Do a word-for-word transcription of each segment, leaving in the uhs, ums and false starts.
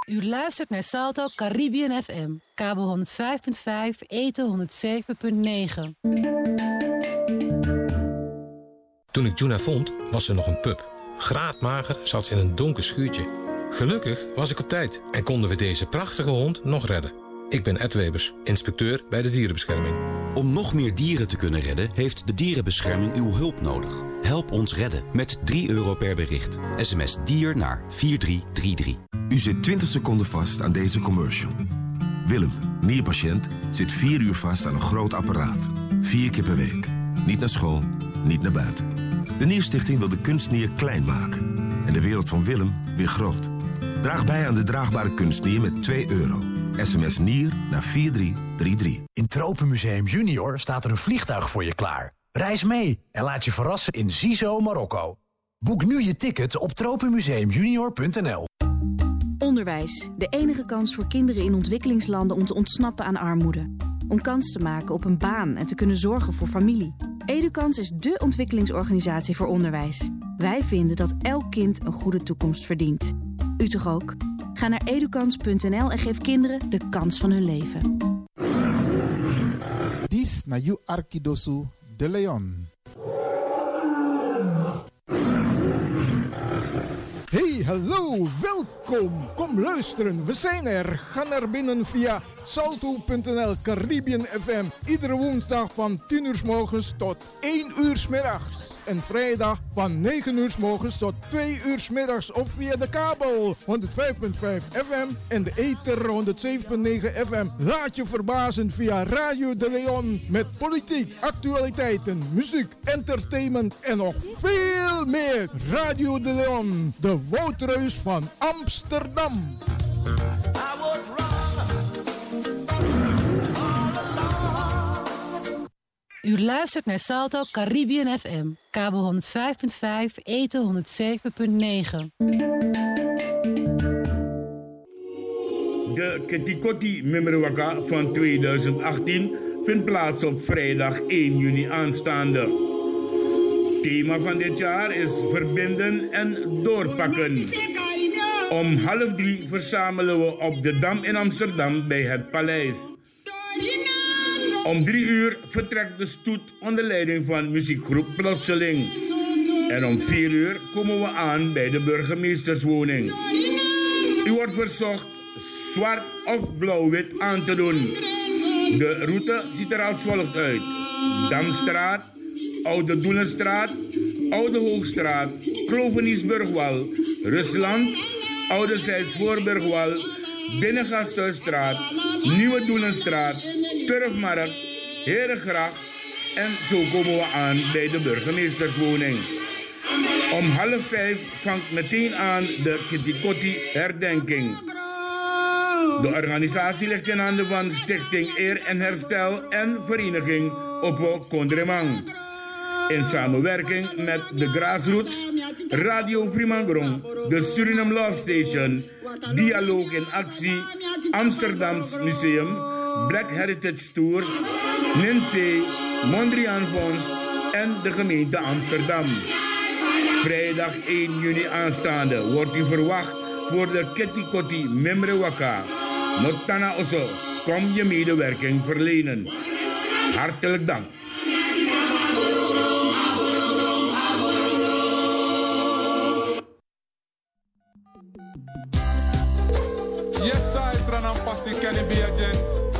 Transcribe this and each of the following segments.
U luistert naar Salto Caribbean F M, kabel honderd vijf komma vijf, eten honderd zeven komma negen. Toen ik Juna vond, was ze nog een pup. Graadmager zat ze in een donker schuurtje. Gelukkig was ik op tijd en konden we deze prachtige hond nog redden. Ik ben Ed Webers, inspecteur bij de dierenbescherming. Om nog meer dieren te kunnen redden, heeft de dierenbescherming uw hulp nodig. Help ons redden met drie euro per bericht. S M S dier naar vier drie drie drie. U zit twintig seconden vast aan deze commercial. Willem, nierpatiënt, zit vier uur vast aan een groot apparaat. Vier keer per week. Niet naar school, niet naar buiten. De Nierstichting wil de kunstnier klein maken. En de wereld van Willem weer groot. Draag bij aan de draagbare kunstnier met twee euro. S M S Nier naar vier drie drie drie. In Tropenmuseum Junior staat er een vliegtuig voor je klaar. Reis mee en laat je verrassen in Zizo, Marokko. Boek nu je ticket op tropenmuseumjunior punt n l. Onderwijs. De enige kans voor kinderen in ontwikkelingslanden om te ontsnappen aan armoede. Om kans te maken op een baan en te kunnen zorgen voor familie. Edukans is dé ontwikkelingsorganisatie voor onderwijs. Wij vinden dat elk kind een goede toekomst verdient. U toch ook? Ga naar edukans punt n l en geef kinderen de kans van hun leven. Dis na you Arkidosu de Leon. Hey, hallo, welkom. Kom luisteren, we zijn er. Ga naar binnen via salto punt n l Caribbean F M. Iedere woensdag van tien uur 's morgens tot één uur 's middags. En vrijdag van negen uur 's morgens tot twee uur 's middags. Of via de kabel honderd vijf komma vijf F M en de ether honderd zeven komma negen F M. Laat je verbazen via Radio de Leon. Met politiek, actualiteiten, muziek, entertainment en nog veel meer. Radio de Leon, de Woudreus van Amsterdam. U luistert naar Salto Caribbean F M, kabel honderd vijf komma vijf, eten honderd zeven komma negen. De Ketikoti Memrewaka van tweeduizend achttien vindt plaats op vrijdag één juni aanstaande. Thema van dit jaar is verbinden en doorpakken. Om half drie verzamelen we op de Dam in Amsterdam bij het Paleis. Om drie uur vertrekt de stoet onder leiding van muziekgroep Plotseling. En om vier uur komen we aan bij de burgemeesterswoning. U wordt verzocht zwart of blauw-wit aan te doen. De route ziet er als volgt uit. Damstraat, Oude Doelenstraat, Oude Hoogstraat, Kloveniesburgwal, Rusland, Oude Zijds-Voorburgwal, Binnengasthuisstraat, Nieuwe Doelenstraat, Turfmarkt, Herengracht en zo komen we aan bij de burgemeesterswoning. Om half vijf vangt meteen aan de Ketikoti herdenking. De organisatie ligt in handen van Stichting Eer en Herstel en Vereniging Oppo Kondremang. In samenwerking met de Grassroots, Radio Fremangrom, de Suriname Love Station, Dialoog in Actie, Amsterdams Museum, Black Heritage Tours, N I N S E, Mondriaan Fonds en de gemeente Amsterdam. Vrijdag één juni aanstaande wordt u verwacht voor de Ketikoti Memrewaka. Notana Oso, kom je medewerking verlenen. Hartelijk dank. Yes, I try and pass it, can it be again?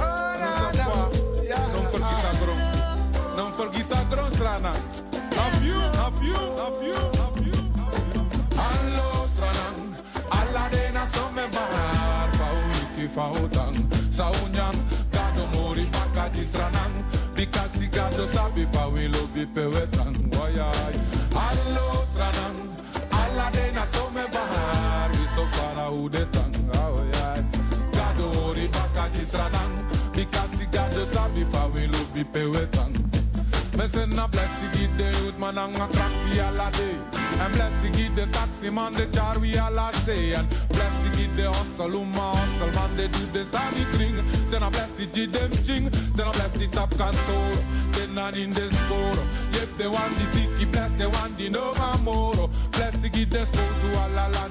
Don't forget that grom. Don't forget that grom, Strana. Have you, have you, have you, have you, have you. Allo, Strana. Alla de na some bahar. Fauliki fautang. Saunyan, gado mori baka di Strana. Because the gado sabi fa we lobi pewetang. Wayay. Allo, Strana. Alla de na some bahar. We so far out the tang. Gado mori baka di Strana. Because the gado sabi fa we lobi pewetang. Me say na bless to give the youth man and a crack the all day. And bless to give the taxi man the jar we all say. And bless to give the hustle uma hustle man they do the sunny thing. Then I bless to give them ching. Then I bless the top cantor. Then I in the score. Yep they want the city bless they want the no more. Bless to give the school to all Alanti.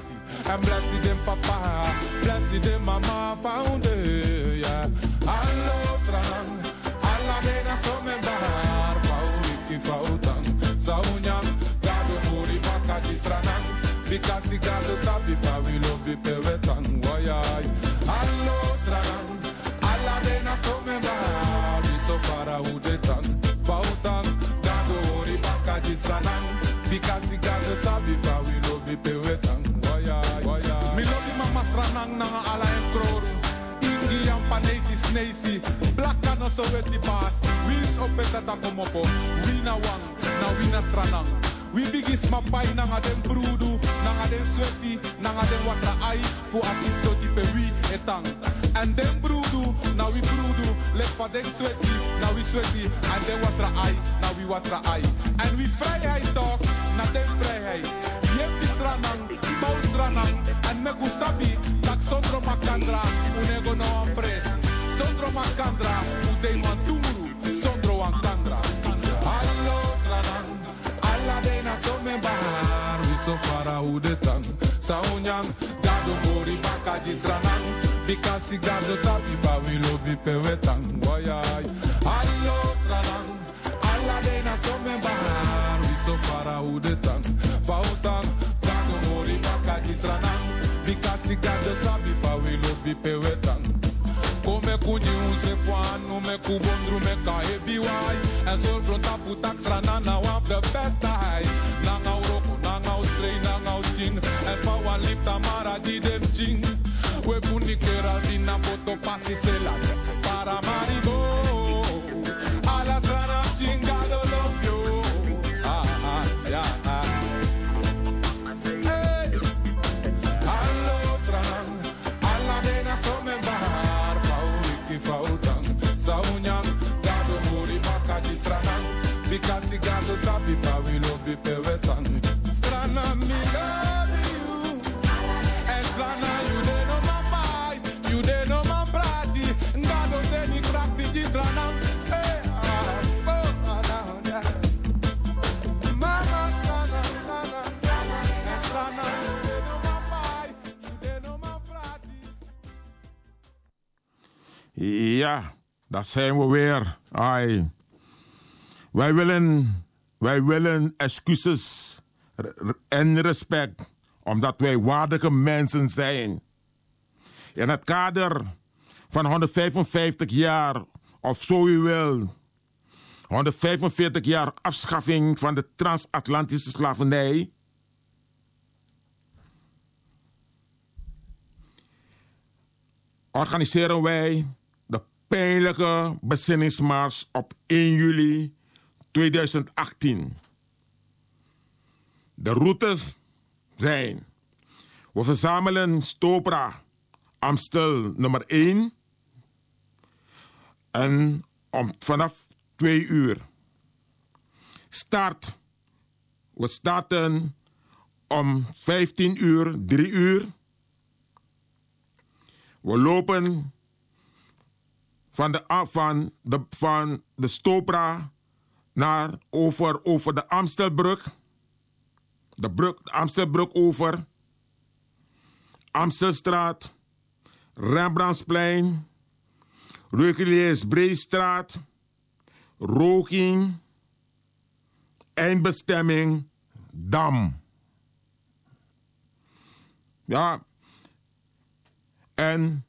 and blessed them papa, blessed them mama found it, yeah. Allo strang, alla dena some bar, pauliki fautan, saunyam, gado muri pakaji stranang, because the gado sabi fa we love be pewetan, wayai. Allo strang, alla dena some bar, we so far out the tan, pautan, gado muri pakaji stranang, because the gado sabi fa we love be pewetan, wayai, wayai. Me love the mama stranang na ala en kroro. Panesi snesi, black and also with the pass. We is up at that come up. We na one, now we na stranang. We bigis mapai nanga dem brudu, nanga dem sweaty, nanga dem watra ai, for artist to dipe we etang. And dem brudu, now we brudu, let for dem sweaty, now we sweaty, and dem watra ai, now we watra ai. And we vrijheid talk, na dem vrijheid. Yep is stranang, mau stranang, and me gustabi, tak sondro makandra, unego no ampres. Sondro makandra, udei mantumuru, sondro ankandra. Allo stranang, alla dena some bahar, we so far udetan. Saunyang, gado bori bakaji stranang, because the gado sabi ba we lo bi pewetan. Wayai, allo stranang, alla dena some bahar, we so far udetan. Pautan, gado bori bakaji stranang, because the gado sabi ba we lo bi pewetan. Come kuni unse kwan, no me kubondru me ka ebiwai. En zo pronta putak strana na wap the best high. Nanga uroko, nanga ustrei, nanga uting. En pa wan lip tamara di dem ching. We puni kera di na boto pasi sela. Para maribo. Ala strana chinga do love you. Ah, ah, yeah, ah. Hey. Allo strana, alla dena some bahar. Fautan, saunyang, gado muri bakaji stranang, because the gado sabi fa we love be pewetan. Strana me love you, and strana you de no man buy, you de no man brati, gado de ni crack the stranang. Hey, ah, oh, ah, yeah. Mama strana, strana, strana, strana you de no man buy, you de no man brati. Ja, daar zijn we weer. Ai. Wij willen, wij willen excuses en respect, omdat wij waardige mensen zijn. In het kader van honderdvijfenvijftig jaar, of zo u wil, honderdvijfenveertig jaar afschaffing van de transatlantische slavernij, organiseren wij de pijnlijke bezinningsmars op één juli tweeduizend achttien. De routes zijn: we verzamelen Stopra, Amstel nummer één. En om, vanaf twee uur. Start. We starten om vijftien uur, drie uur. We lopen van de, van de, van de Stopra naar over, over de Amstelbrug. De, brug, de Amstelbrug over. Amstelstraat. Rembrandtsplein. Reguliersbreestraat. Roking. Eindbestemming Dam. Ja. En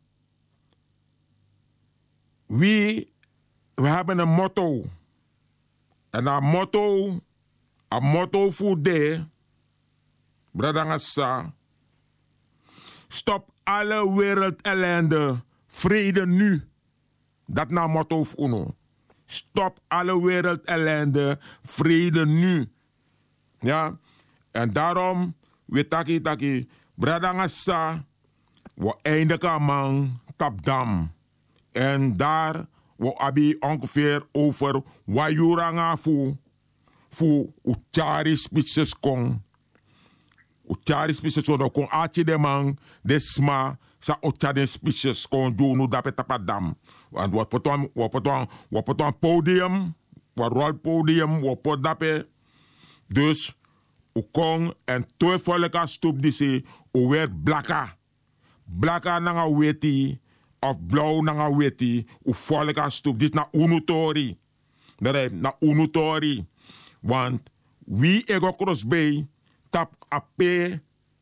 wie, we hebben een motto. En dat motto, een motto voor de, Bradangasa, stop alle wereld ellende, vrede nu. Dat na motto voor uno. Stop alle wereld ellende, vrede nu. Ja, en daarom, we taki taki, Bradangasa, we eindigen man Tapdam. En daar we abi ongeveer over Wajuranga voor voor Uchari species kon. Uchari species kon kon atje de man desma sa Uchari species kon doen nu dat Tapadam. Want wat potom wat potom wat potom podium, wat rol podium, wat pot dape. Dus Ukong en toe volka stoep die se o werd blaka. Blaka nanga weti of blauw nanga weti u volka stoep. Dit na unutori. Dat na unutori. Want wie ego crossbay tap a pe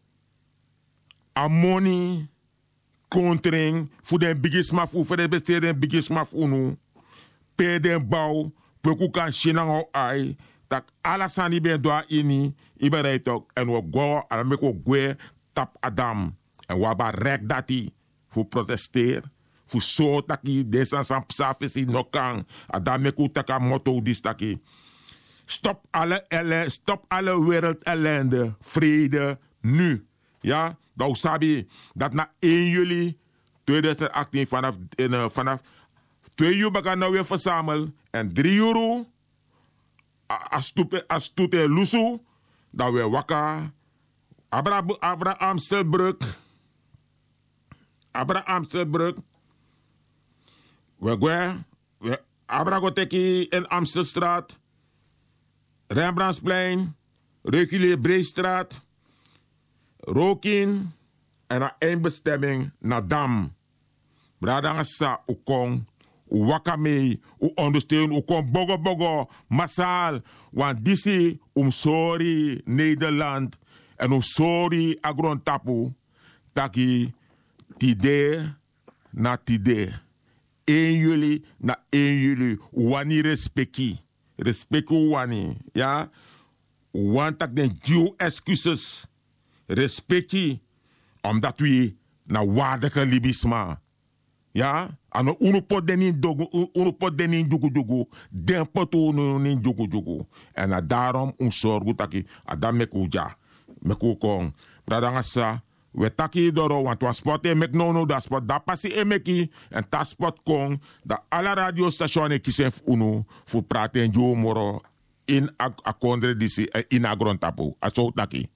a money kontring voor de biggest maf voor de besteden biggest maf unu pe den bouw peku kan shinang ai tak ala sani ben doa ini iberai tok en we go ala meko gwe tap adam en we ba rek dati voor protesteer voor so taki desan sam psafisi no kan adam meko taka motto dis taki stop alle ellende, stop alle wereld ellende vrede nu ja dat sabi dat na één juli tweeduizend achttien vanaf, uh, vanaf twee uur gaan nou weer verzamelen en drie uur als toete lusu dan weer wakker Abra, Abra Amstelbrug Abra Amstelbrug we gaan we Abra Goteki in Amstelstraat Rembrandtsplein Reculier Breestraat Rokin en naar eindbestemming naar Dam. Bradangasa ukong, u wakame, u ondersteun, u kon bogo bogo, massaal. Want disi um sorry Nederland en um sorry agrontapu, taki tide na tide. één juli na één juli, wani respecti. Respectu wani, ja. Want tak den due excuses. Respecti, omdat we na waardige libisma. Ja, ano uno pot denin dogu, uno pot denin jugu jugu, den pot uno nin jugu jugu. En na daarom un sorgu taki, adam meku ja, meku kong. Bradangasa, we taki doro, want wa spot e mek no no da spot, da pasi e meki, en ta spot kong, da alla radiostationen kisen uno, fu praten jo moro, in akondre disi, in agrontapu, aso taki.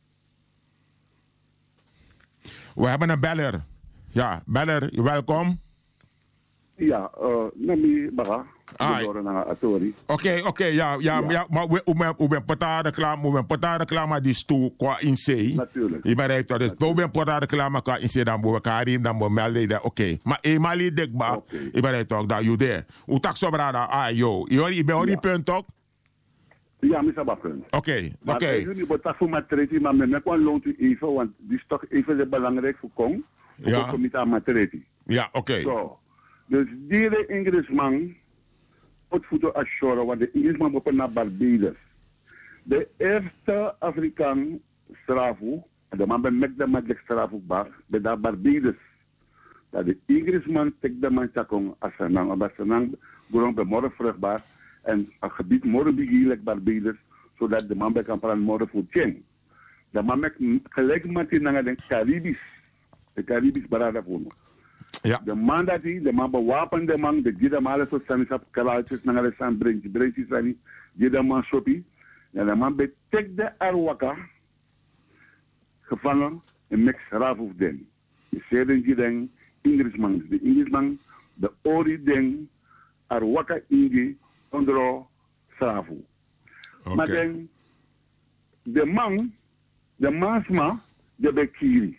We hebben een beller. Ja, beller, welkom. Ja, uh, Nami Baga. Oké, oké, ja, ja, ja, maar we hebben potade reclame, we hebben potade reclame die stoel qua inzee. Natuurlijk. Je bereikt dat, dus we hebben potade reclame qua inzee, dan moeten we elkaar dan moeten we melden, oké. Maar eenmaal die dekbaar, je bereikt toch dat je daar. Hoe tak zo brada, ah yo, je bent die punt toch? Ja, misschien wel punt. Oké, oké. Ik weet niet wat dat voor materiaal, maar met mij kan loont u even, want die is toch even belangrijk voor Kong. Ja. Voor met materiaal. Ja, oké. Okay. So, dus die Engelsman voeten ashore, want de Engelsman op naar Barbados. De eerste Afrikaan strafhoek, de man bij mek de man strafhoek bar, bij daar Barbados. Dat de Engelsman tek de man chakong asanang, omdat asanang grond bij morgen vruchtbaar en een gebied morgen begrijpelijk Barbados, zodat de man bij kan praten morgen voor tien. De man mek gelijk met die naar de Caribisch, de Caribisch barada voor. Ja. De man dat hij, de man bewapen de man, de gida malen zo zijn op kalaaltjes naar de zijn breintje, breintjes zijn, gida man shoppie. En de man betek de arwaka, gevangen en mek schraaf of den. De zeden gida Engelsman, de Engelsman, de ori den, arwaka ingi, onder schrafu. Okay. Maar dan, de man, de maasma, de bekiri.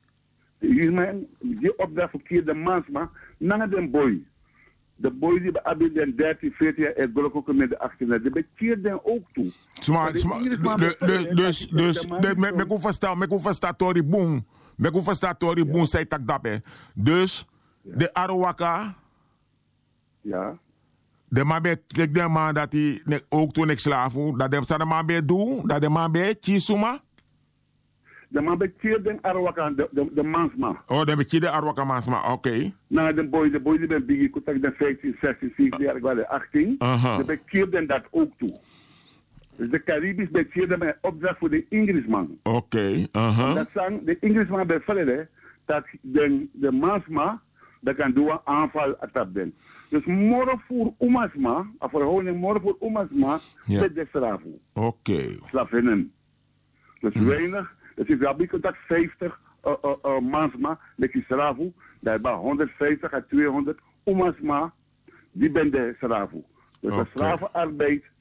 Die opdracht verkeerde mansma, na den boy. De boy die hebben den dertien, veertien jaar, en geloof ook met de achttien jaar. Die bekeert den ook toe. Dus, dus, met hoe verstaan, met hoe verstaan Tori Boom, met hoe verstaan Tori Boom, zei tak dat, hè. Dus, de Arawaka, ja. De man bij, de man dat hij ook toen ik slaaf, dat de man bij doen, dat de man bij Chisuma. De man bekeert den Arawaka, de, de, de mansma. Oh, de bekeert de Arawaka mansma, oké. Okay. Nou, de boy, de boy die ben biggie, ik de vijftien, zestien, zeventien jaar, ik was de achttien. Uh-huh. De bekeert den dat ook toe. Dus de Caribisch bekeert den met opdracht voor de Engelsman. Oké, okay. uh-huh. Dat zijn de Engelsman bij verder, dat de, de mansma, dat kan doen een aanval atap den. Dus morgen voor Omasma, of verhouding morgen voor Omasma, ja. Met de strafu. Oké. Okay. Slavinnen. Dus hmm. weinig. Dus ik heb dat vijftig uh, uh, uh, mansma, dat is Saravu, dat is honderdvijftig à tweehonderd omasma, die ben de Saravu. Dus okay. De slavenarbeid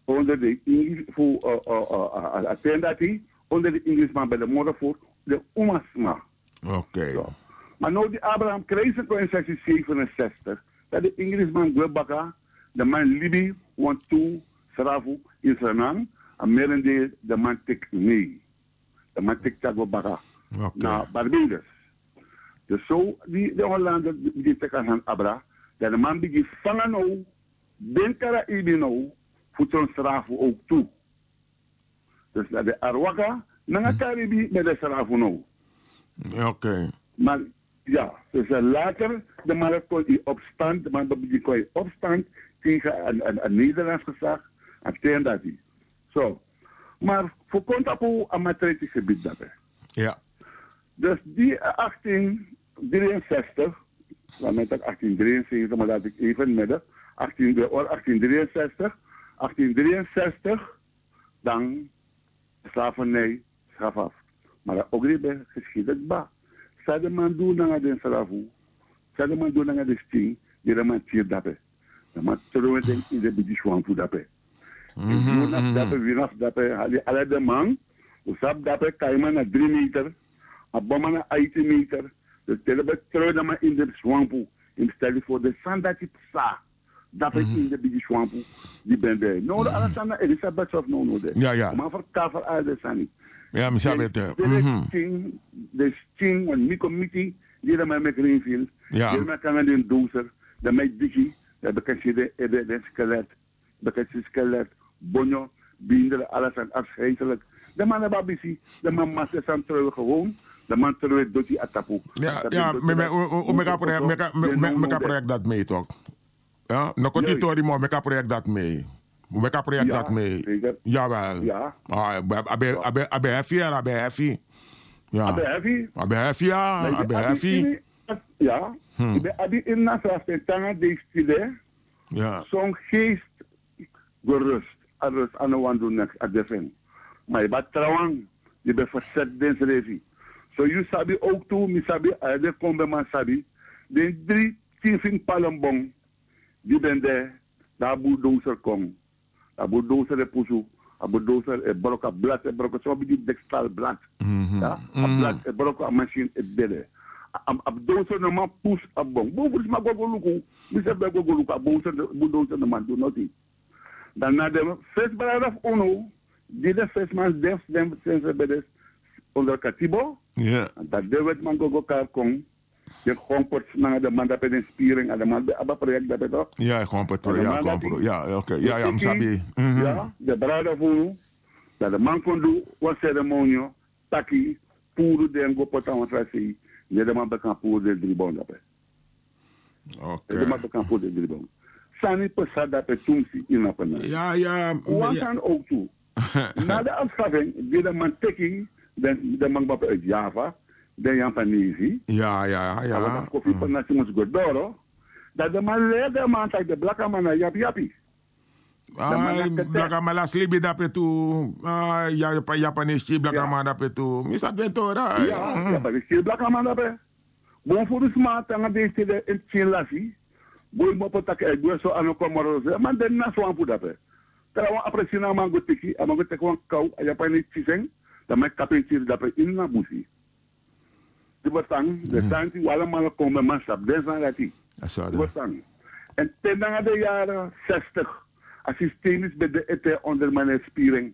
onder de Engels voor attendati, onder de Engelsman bij de moeder voor de Omasma. Oké. Okay. Maar nou die Abraham kreeg in zestien zevenenzestig, dat de Engelsman Gwebaka, de man Libi, want toe, Sarafu, in Sanang, en merendeel de man tik nee. De man tik Gwebaka. Okay. Naar Barbados. Dus zo, die, de Hollander, die tekenen aan Abra, dat de man begint vangen nou, den Caraïbe nou, voor zo'n Sarafu ook toe. Dus dat de Arwaka, naar de Caribe met de Sarafu nou. Oké. Okay. Maar ja, dus later, de man kon in opstand, de man kon in opstand tegen een, een, een Nederlands gezag, en tegen dat die. Zo. Maar voor contact aan matretisch gebied daarbij. Ja. Dus die achttien drieënzestig, dan met ik achttien drieënzeventig, maar laat ik even midden, achttien, achttien drieënzestig, achttien drieënzestig, dan slavernij schaf af. Maar dat ook niet bij geschieden ba. Zou de man doen naar de slavu, zou de man doen naar de sting, die de man tier daarbij. De man trouwen in de bidiswan voor daarbij. En doen af daarbij, weer af daarbij, alle de man, usap daarbij, kan je naar drie meter, aboma naar achttien meter, dus telebe trouwen maar in de swampu, in stel voor de sandati psa, daarbij in de bidiswampu, die ben daar. Nou, de Alexander Elisabeth of no no de. Ja, ja. Maar voor kafel al de sani. Ja, misschien weet je. De sting, een micro-miti, die er maar met Greenfield, die er maar kan aan de dozer, de met digi, de bekend de de skelet, bekend skelet, bonjo, binder, alles aan afscheidelijk. De man hebben babisi, de man maakt zijn terug gewoon, de man terug doet die atapu. Ja, ja, me ka project dat mee toch? Ja, no contitori mo, me ka project dat mee. We gaan project dat mee. Jawel. Ja. Abe abe abe heavy, abe heavy. Ja. Abe heavy. Abe heavy, ja. Abe heavy. Ja. Ibe abi in nasa stentanga de stile. Ja. Zo'n geest gerust. Alles aan de wand doen at defen. Maar je bent trouwens, je bent verzet deze revi. So you sabi ook toe, mi sabi, de kombe man sabi. De drie tien palembong, die ben de, daar bulldozer kom. A bulldozer e pusu, a bulldozer e broka blad, e broka so bi dextal blad. Ja, a blad e broka a machine e bele. A bulldozer no man push a bong. Bo fus ma go go luku, mi se be go go luku a bulldozer no man do nothing. Dan na de first brother of Uno, die de first man def dem sense bedes onder Katibo. Ja. Dat de wet man go go kar kom. Je gewoon pot naar de man dat bij de inspiring en de man bij het project dat bij toch? Ja, gewoon pot project, ja, gewoon project, ja, oké, ja, ja, msabi. Ja, de brada voor dat de man kon doen wat ceremonie, taki, puro de ngo pot aan het zien, je de man bekan puro de drie bon dat bij. Oké. De man bekan puro de drie bon. Sani pesa dat bij tumsi in op een. Ja, ja. Wat aan ook toe. Na de afschaffing, die de man teki, de man bij uit Java. De Japanese. Ja, ja, ja. Dat koffie van Nationals Godoro. Dat de man leerde man dat de blakke man naar Japi Japi. Ah, blakke man las libi dape tu. Ah, ja, Japanese blakke man dape tu. Misa dentora. Ja, Japanese blakke man dape. Bon voor de smaak aan deze de in Chilasi. Boy mo potak e gwe so ano komoro. Man den na so ampu dape. Tara wa apresi na man go tiki, amango tekwan kau a Japanese chiseng. Da me kapensir dape in na busi. Die bestaan, de staan die allemaal komen mansap, dat is aan dat die. Die bestaan. En ten na de jaren zestig, systeem is bij de ete onder mijn spiering.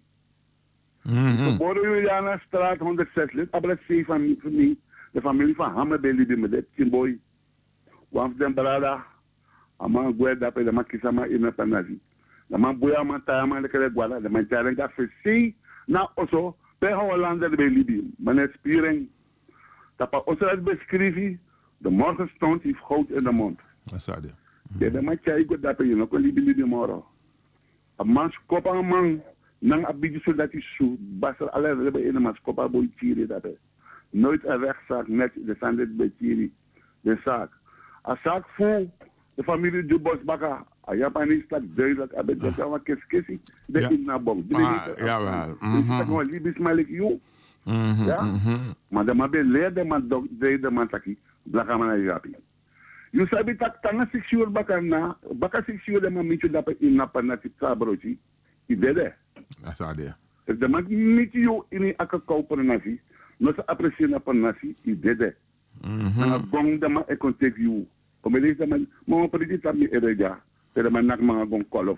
Geboren Juliana, straat honderdzes lid, aber het van mij, de familie van Hammerbeli die met dit kindboy. Want den brada, aman gwe dape de man kisama in een panazi. De man boya man tayama de kere gwala, de man tayaren ga versi, na oso, per Hollander de Libië, mijn spiering. Dat ons het beschreven, de morgenstond heeft goud in de mond. Dat is het. Ja, de man zei ik dat je nog een liefde die morgen. Een man skop aan man, nang abidje zodat hij zo, basel alle hebben in een man skop aan boy tiri dat is. Nooit een rechtszaak, net de standaard bij tiri, de zaak. Een zaak voor de familie de Bosbaka, een Japanese dat duidelijk, hebben dat wel een kiskissie, de in naar bom. Ja, wel. Dus dat gewoon liefde smalig joh. Mm-hmm, ja? Mm-hmm. Maar de man be leerde man de man taki blaka man ayapi. You sabi tak tanga six year baka na baka six year de man michu dapat in na panati sabrochi idede. Asade. De man niet yo in aka koper nasi, no sa appreciate na nasi idede. Na gong de man e kon take you. Como ele diz, man, mo pedi tammi ereja, pero man nak mga gong kolof.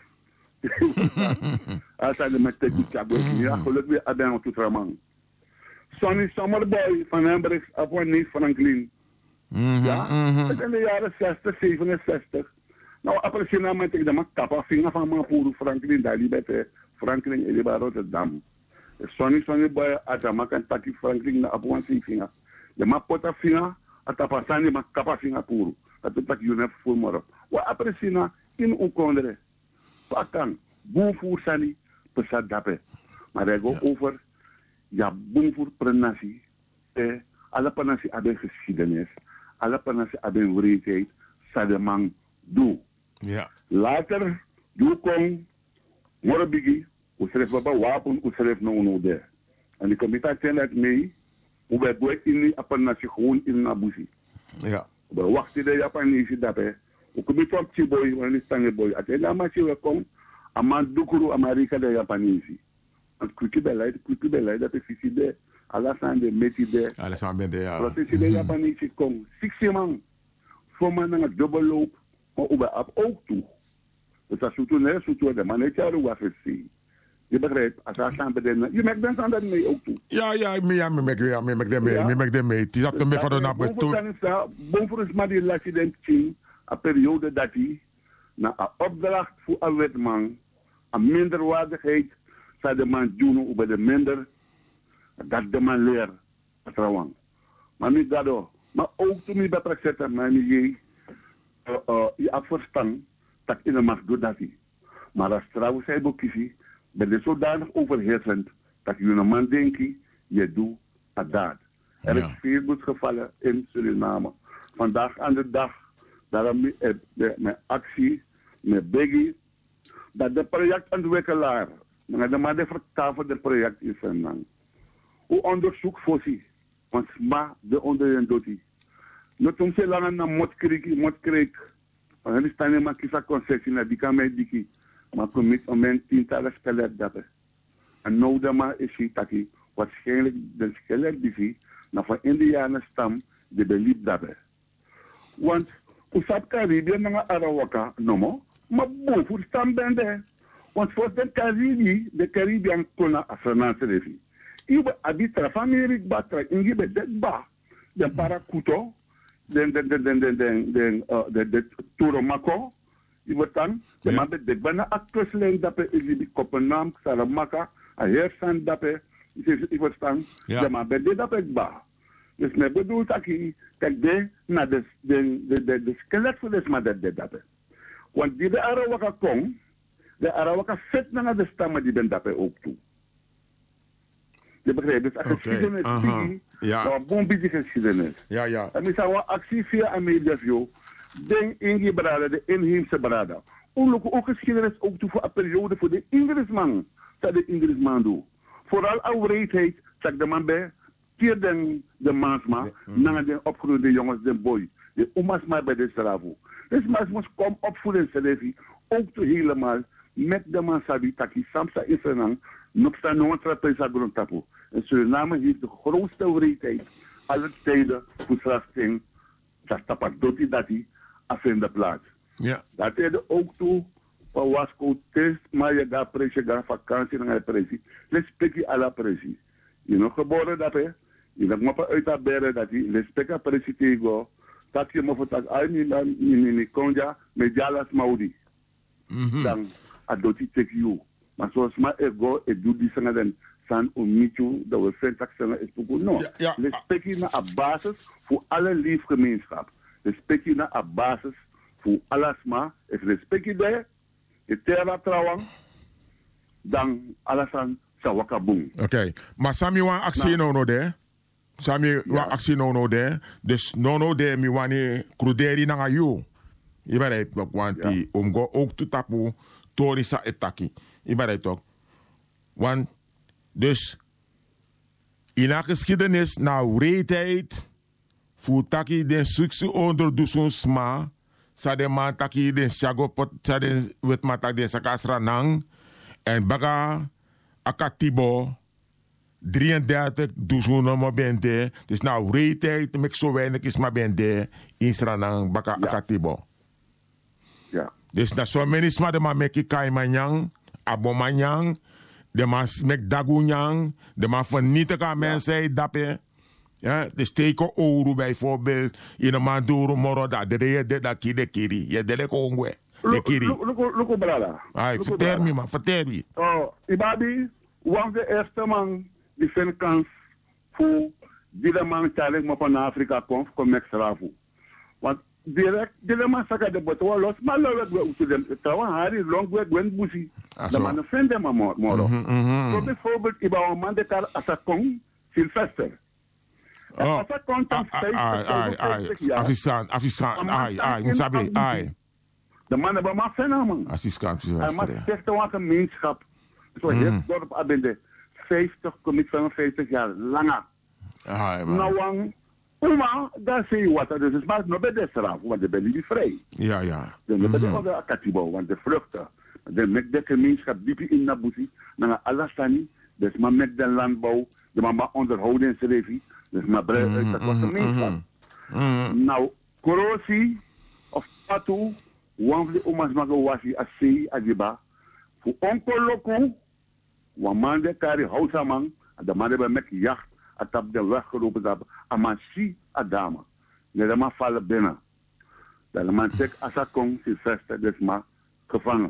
Asa de man take chabo, ya geluk weer aben tot ramang. Sonny Summerboy van Hendrix op Wanneer Franklin. Ja, dat in de jaren zestig, zevenenzestig. Nou, appreciate na man take de man kappa vinger van man puro Franklin, daar die bij Franklin in de Rotterdam. Sonny Sonny Boy atama kan taki Franklin na op one vinger. De man pota vinger, atapasani man kappa vinger puro. Dat het je net voor morgen. Wat appreciëren in Oekondre. Pakan, boemvoer sani, pesat dape. Maar hij gaat over, ja, boemvoer prenasi. Eh, alle prenasi hebben geschiedenis. Alle prenasi hebben wreedheid. Sademang doe. Ja. Later, doe kom, morgen bigi, u schreef wat wapen, u schreef nou nou daar. En ik kom niet aan het mee, hoe wij doen in die prenasi gewoon in Nabusi. Ja. Maar wacht de Japanese daarbij. Ook een beetje op Chiboy, want het is een boy. Als je naar Machine komt, een man doekuru Amerika de Japanese. Want kuki beleid, kuki beleid, dat is de, alles aan de meti de. Alles aan de, ja. Dat is de Japanese komt. Six man, voor man naar het dubbelloop, maar op ook toe. Dus dat is toen, zo toe, de man heeft jou wat gezien. Je begrijpt, als hij staan bij de... Je maakt dan dat mee ook toe. Ja, ja, ik ja, maak ja, mee, maak mee, ja. maak mee. Het is ook meer van de naam. Boven is maar die resident zien, een periode dat hij, na een opdracht voor een wetman, een minderwaardigheid, zou de man doen over de minder, dat de man leert, trouwens. Maar niet daardoor. Maar ook toen je bij zetten, maar je je afverstand, dat in de macht doet dat hij. Maar als trouwens hij ook kiest, ben je zodanig overheersend dat je een man denkt, je doet het daad. Er is veel goed gevallen in Suriname. Vandaag aan de dag, daarom met actie, met Biggie, dat de projectontwikkelaar, maar de man die vertaalt voor het project in Suriname, hoe onderzoek voorzien, want sma de onderin doet hij. Niet om ze lang naar Motkreek, Motkreek, en er staan er maar kiezen concessie naar die kan mij dikkie. Maar kom niet om een tientallen skelet dappen. En nou dan maar is hij taki, waarschijnlijk de skelet die hij, naar van Indianen stam, de beliep dappen. Want, usap Caribbean naar Arawaka, no mo, maar boven stam ben de. Want voor de Caribbean, de Caribbean kona Afranaanse revi. Ibe abitra van Erik Batra, ingibe det ba, de Paracuto, de de de de de de de de de Turomako, Ibertan, de man met de bijna acteurslijn dat is die Kopenhaam, Saramaka, a hersan dat is Ibertan, de man met de dat ik ba. Dus me bedoelt dat ik kijk de na de de de de de skelet voor des maar dat de dat. Want die de Arawaka kom, de Arawaka zet naar de stammen die ben dat ook toe. Je begrijpt, dus als geschiedenis zie je, maar boom beetje geschiedenis. Ja, ja. En we zijn actie via Amerika, joh. Den Inge Brada, de inheemse Brada. Ook, ook geschiedenis ook toe voor een periode voor de Ingrisman. Dat de Ingrisman doet. Vooral oudereidheid, dat de man bij, keer den de maasma, naar de opgroeide jongens, de boy. De oma's maar bij de stravo. Dus maar moest komen opvoeden, Selevi, ook toe helemaal met de man Sabi Taki, Samsa Israël, nog staan nog een trapeza grondtapu. En Suriname heeft de grootste oudereidheid, alle tijden, voor strafting, dat tapat doti dati, in de plaats. Ja. Dat is ook toe, voor Wasco test, maar je gaat presje, gaat vakantie naar de pressie. Respect je alle pressie. Je nog geboren dat hè, je nog maar uit dat beren dat je respect je pressie tegen, dat je maar voor dat uit niet dan in de konja met jalas maudi. Dan adoti take you. Maar zoals maar ik go, ik doe die zingen dan san omichu, dat we syntax zingen is poeko. No, respect je naar een basis voor alle liefgemeenschap. Respect je naar een basis voor alles maar. If respect je daar, je terra trouwens, dan alles aan sawaka boom. Oké, okay. Maar Sami wan actie nou no de. Sami wan actie nou no de. Dus no no de mi wani kruderi na you. Je begrijpt ook, want die omgo ook te tapu tori sa etaki. Je begrijpt ook. Want dus in een geschiedenis na wreedheid voor taki den succes onder dusun sma, sa de man taki den shago pot sa den wet matak den sakasra nang, En baga akatibo drieëndertig duizend maar bende. Dus nou reetijd met zo weinig is maar bende in Sranang baga Ja. akatibo. Ja. Dus na zo menis maar de ma meki kaimanyang, abomanyang, de ma mek dagunyang, de ma vernietigen mensen dappen. Ja, de steken oru bijvoorbeeld in een maand door moro dat de je de dat kide kiri, je de leko ongwe, de kiri. Luko brada. Ai, vertel me man, vertel me. Oh, Ibabi, was de eerste man die zijn kans voor die de man tijdelijk maar van Afrika komt, kom ik strafu. Want direct, die de man zag de boto los, maar lo we uit de trouwen hari long we gwen busi. De man vinden maar moro. Zo bijvoorbeeld Iba een man de kar asakong Sylvester. Oh, ai, ai, ai, afisaan, afisaan, ai, ai, moet sabi, ai. De man hebben maar vinden man. Assistent, hij mag zeggen wat een gemeenschap. Zo heel dorp abende vijftig, kom ik vijfenvijftig jaar langer. Nou, wang, oma, daar zie je wat. Dus het maakt nog bij de straf, want de ben niet vrij. Ja, ja. Dus de ben de akatibo, want de vluchten. De met de gemeenschap diep in Nabusi, naar Alastani, dus maar met de landbouw, de mama onderhoudingsregie, dus maar breed uit dat was gemeenschap. Nou, Korosi of Patu, wan van de oma's maken wasi asi adiba, voor onkoloku, wan man de kari housaman, de man hebben met jacht, atap de weg gelopen hebben, amasi adama, de man vallen binnen. De man tek asakong si veste des ma gevangen.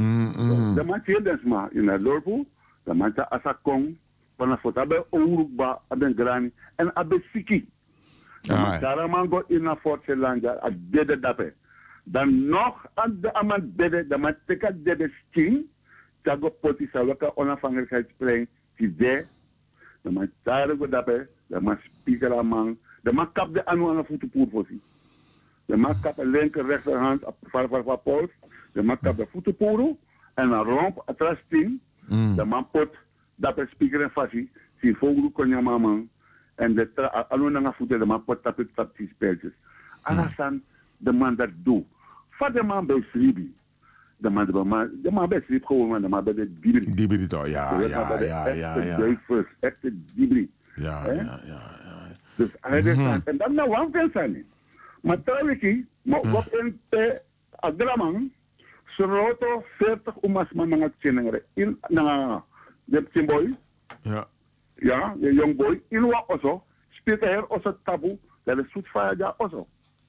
De man tek des ma in het dorp, de man tek asakong, vanaf het abe ourukba, abe grani, en abe siki. De man karaman go in na Fort Selanga, a dede dape. Dan nog aan de aman dede, de man teka dede sting, tago poti sa waka onafhankelijkheidsplein, die de, de man tare go dape, de man speaker amang, de man kap de anu aan de voetenpoer voor zich. De man kap de linker rechterhand, van van van pols, de man kap de voetenpoer, en een romp atras sting, de man pot, dape speaker en fasie, si vogel konya mamang, en de anu na voeten, de man pot tapet tap die speltjes. Alasan, de man dat doet. Vat de man bij Sribi. De man, de man, de man bij Sribi gewoon, maar de man bij de Dibri. Dibri toch, ja, ja, ja, ja. Echte duivels, echte Dibri. Ja, ja, ja, ja. Dus hij is aan, en dan nou een veel zijn. Maar trouwens, maar wat in de agramang, Soroto veertig umas man naar het zinengere. In, na, de Timboy. Ja. Ja, de young boy. In wat also, speelt hij also taboe, dat is zoet van ja also.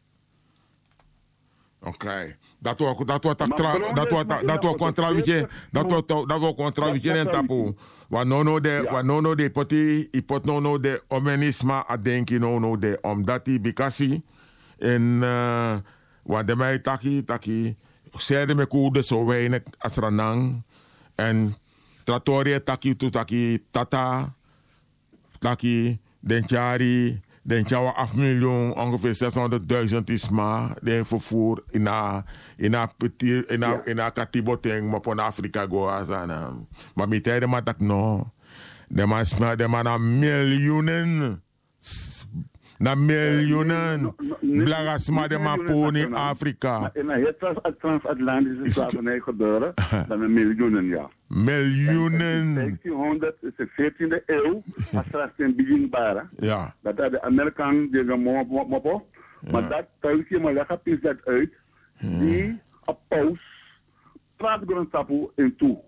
Oké, dat wordt dat wordt dat wordt dat wordt contrawietje dat wordt dat wordt contrawietje en tapu. Wat no no de wat no no de poti ipot no no de omenisma a denki no no de omdat die bikasi en wat de mij taki taki zeide me kude zo weinig asranang en trattoria taki tu taki tata taki denchari. Den jouw af miljoen, ongeveer zeshonderdduizend is maar. Den vervoer in a in a petit in a in a katiboteng maar van Afrika go azana. Maar met hij de maar dat no. De man sma de man na miljoenen. Na miljoenen. Blagas maar de man pony in Afrika. In een transatlantische slavernij gebeuren, dan een miljoenen ja. Miljoenen. zestienhonderd is de veertiende eeuw, als straks in beginbare. Ja. Dat de Amerikaan die gaan moppen, maar dat tuigje maar leggen is dat uit. Die op paus praat door een taboe in toe.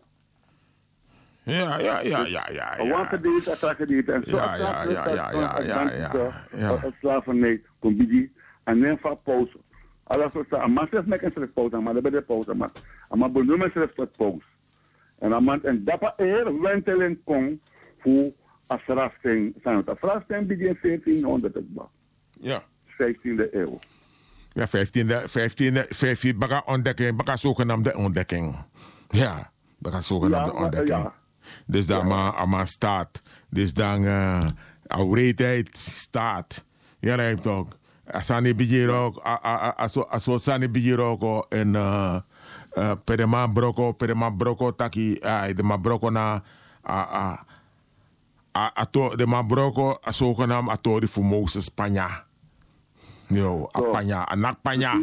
Ja, ja, ja, ja, ja. Een wankediet, atrakediet en zo. Ja, ja, ja, ja, ja, ja, ja. Slavernij, combidie, en neem van paus. Alles wat ze, maar zelfs met een schrift paus, maar dat ben de paus, maar maar benoemen schrift tot paus. En dan en dapper eer wentelen kon voor als rafting zijn. Het rafting begin veertienhonderd het ba. Ja. vijftiende eeuw. Ja, vijftiende, vijftiende, vijftiende, baka ontdekking, baka zogenaamde ontdekking. Ja, baka zogenaamde ja, ontdekking. Ja. Dus dan ja, ja. maar staat. Dus dan uh, oudeheid staat. Ja, dat heeft ook. Asani bijiro, aso sani bijiro en uh, uh, pedema broko, pedema broko taki, uh, de ma broko na uh, uh, ato de ma broko zogenaamd atori voor Moses Panya. Yo, apanya, anak panya.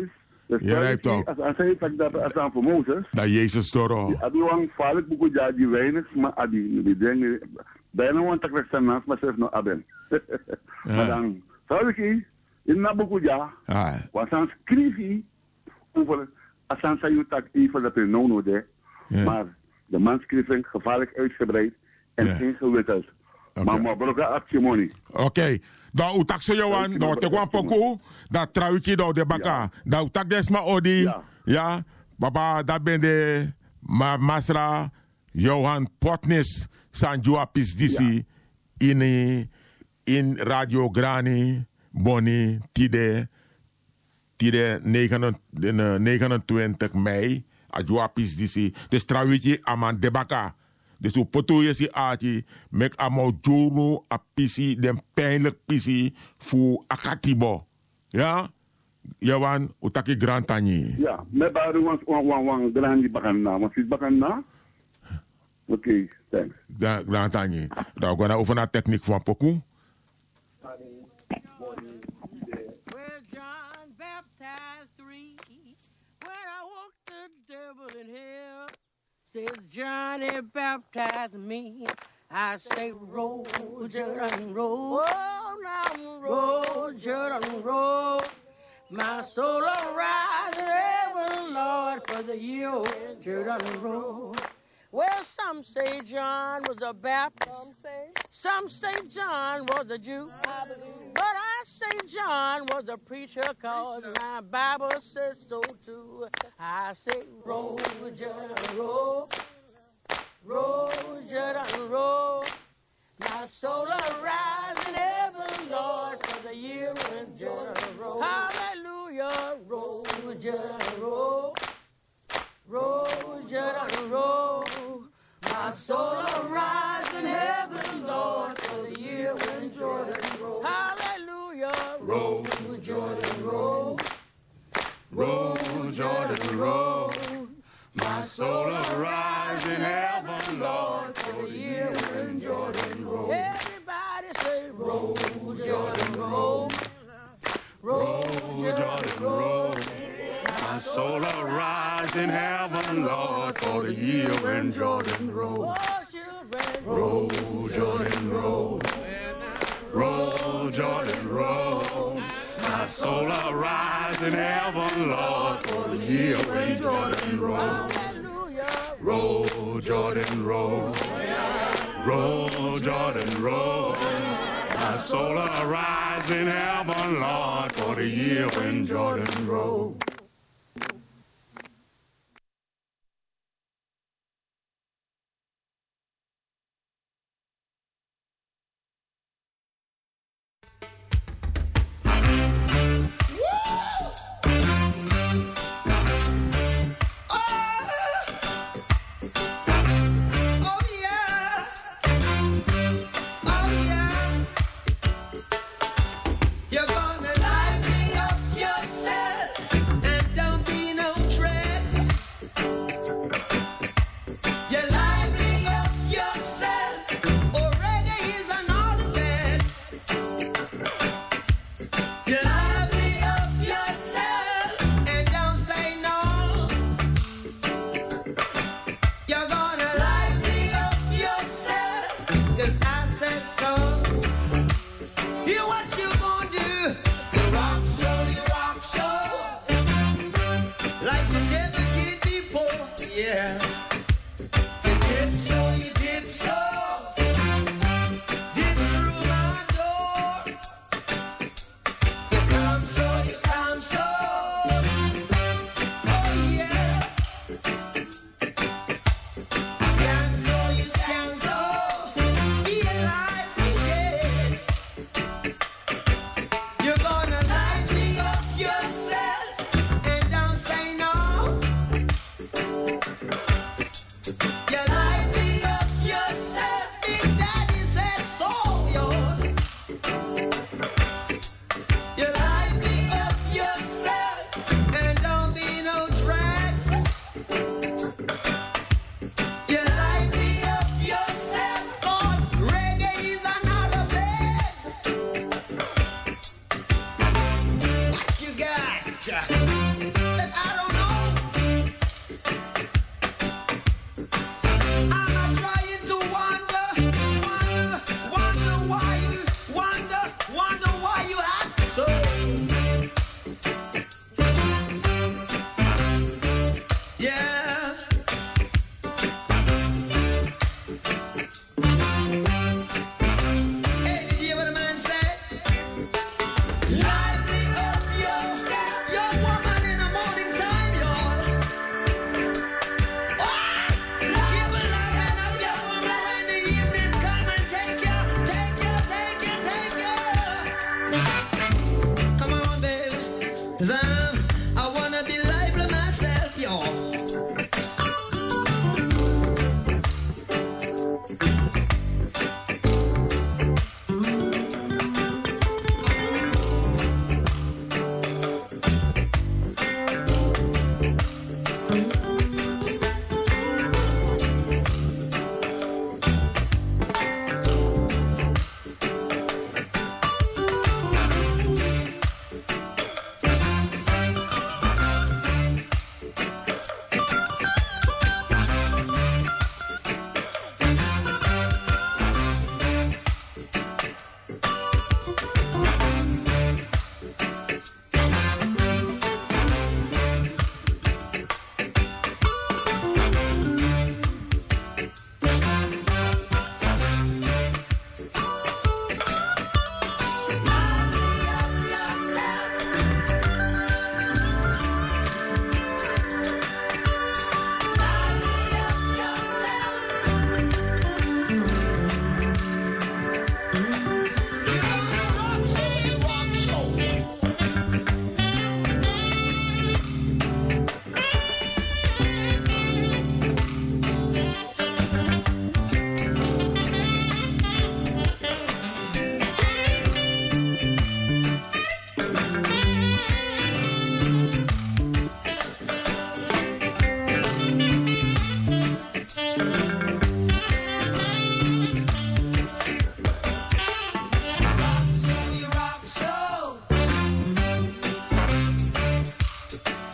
Dus Je rijpt toch? Als als hij zegt dat als aan voor Mozes. Dat Jezus toch? Adi wang vaarlijk boeken ja die weinig, maar adi die dingen bijna want ik recht naast, maar zelfs nog aben. Maar dan zou ik in na boeken ja. Want dan schreef hij over als aan zijn tak even dat er no no de. Maar de man schreef gevaarlijk uitgebreid en ingewikkeld. Maar maar broka actie. Oké. Dan utak so Johan, dan te kwam poko, dat trouwtje dan de baka. Dan utak desma odi. Ja. Baba, dat ben de ma masra Johan Potnis Sanjua Pisdisi in in Radio Grani Boni Tide Tide negenentwintig mei Ajua Pisdisi. Dus trouwtje aman de baka. Dus hoe poto je si aati, mek amo journo a pisi, den pijnlijk pisi, voor akatibo. Ja? Jawan, utaki grand tani. Ja, me baru wan wan wan wan grandi bakan na, wan sis bakan na. Oké, okay, thanks. Da grand tani. Dan gaan we over naar techniek van Poku. Says Johnny baptized me. I say roll, Jordan, roll. Oh, now roll, Jordan, roll. My soul will rise ever, Lord, for the year Jordan, roll. Well, some say John was a Baptist. Some say, some say John was a Jew. I but I say John was a preacher, cause my Bible says so too. I say roll, Jordan, roll. Roll, Jordan, roll. My soul will rise in heaven, Lord, for the year when Jordan roll. Hallelujah, roll, Jordan, roll. Roll, Jordan, roll. My soul will rise in heaven, Lord, for the year when Jordan roll. Hallelujah, roll, Jordan, roll. Roll, Jordan, roll. My soul will rise in heaven, Lord, for the year when Jordan roll. Everybody say, roll, Jordan, roll. Roll, Jordan, roll. My soul will rise in heaven, Lord, for the year when Jordan roll. Roll, Jordan, roll. Roll, Jordan, roll. My soul will rise in heaven, Lord, for the year when Jordan roll. Roll, Jordan, roll. Roll, Jordan, roll. My soul will rise in heaven, Lord, for the year when Jordan roll.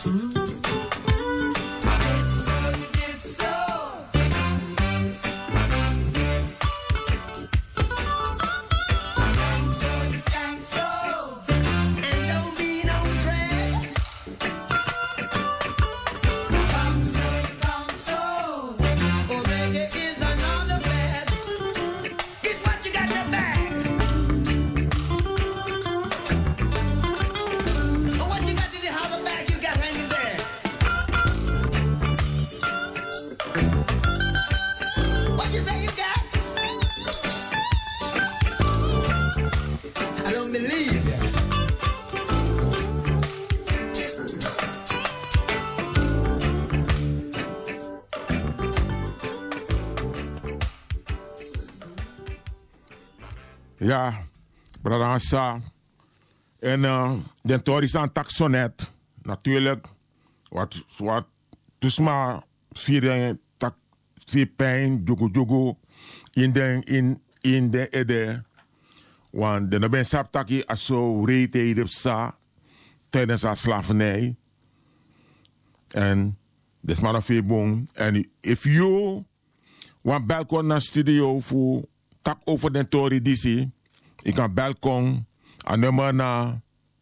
Ja, Bradassa. En uh, de Tories aan taxonet. Natuurlijk. Wat, wat, dus maar vier, tak, vier pijn, jugu jugu. In de, in, in de ede. Want de ben saptaki aso reete idep sa. Tijdens haar slavernij. En, dat is maar een veel boom. En if you, want balkon naar studio voor tak over de Tory D C. Ik kan balkon aan nummer na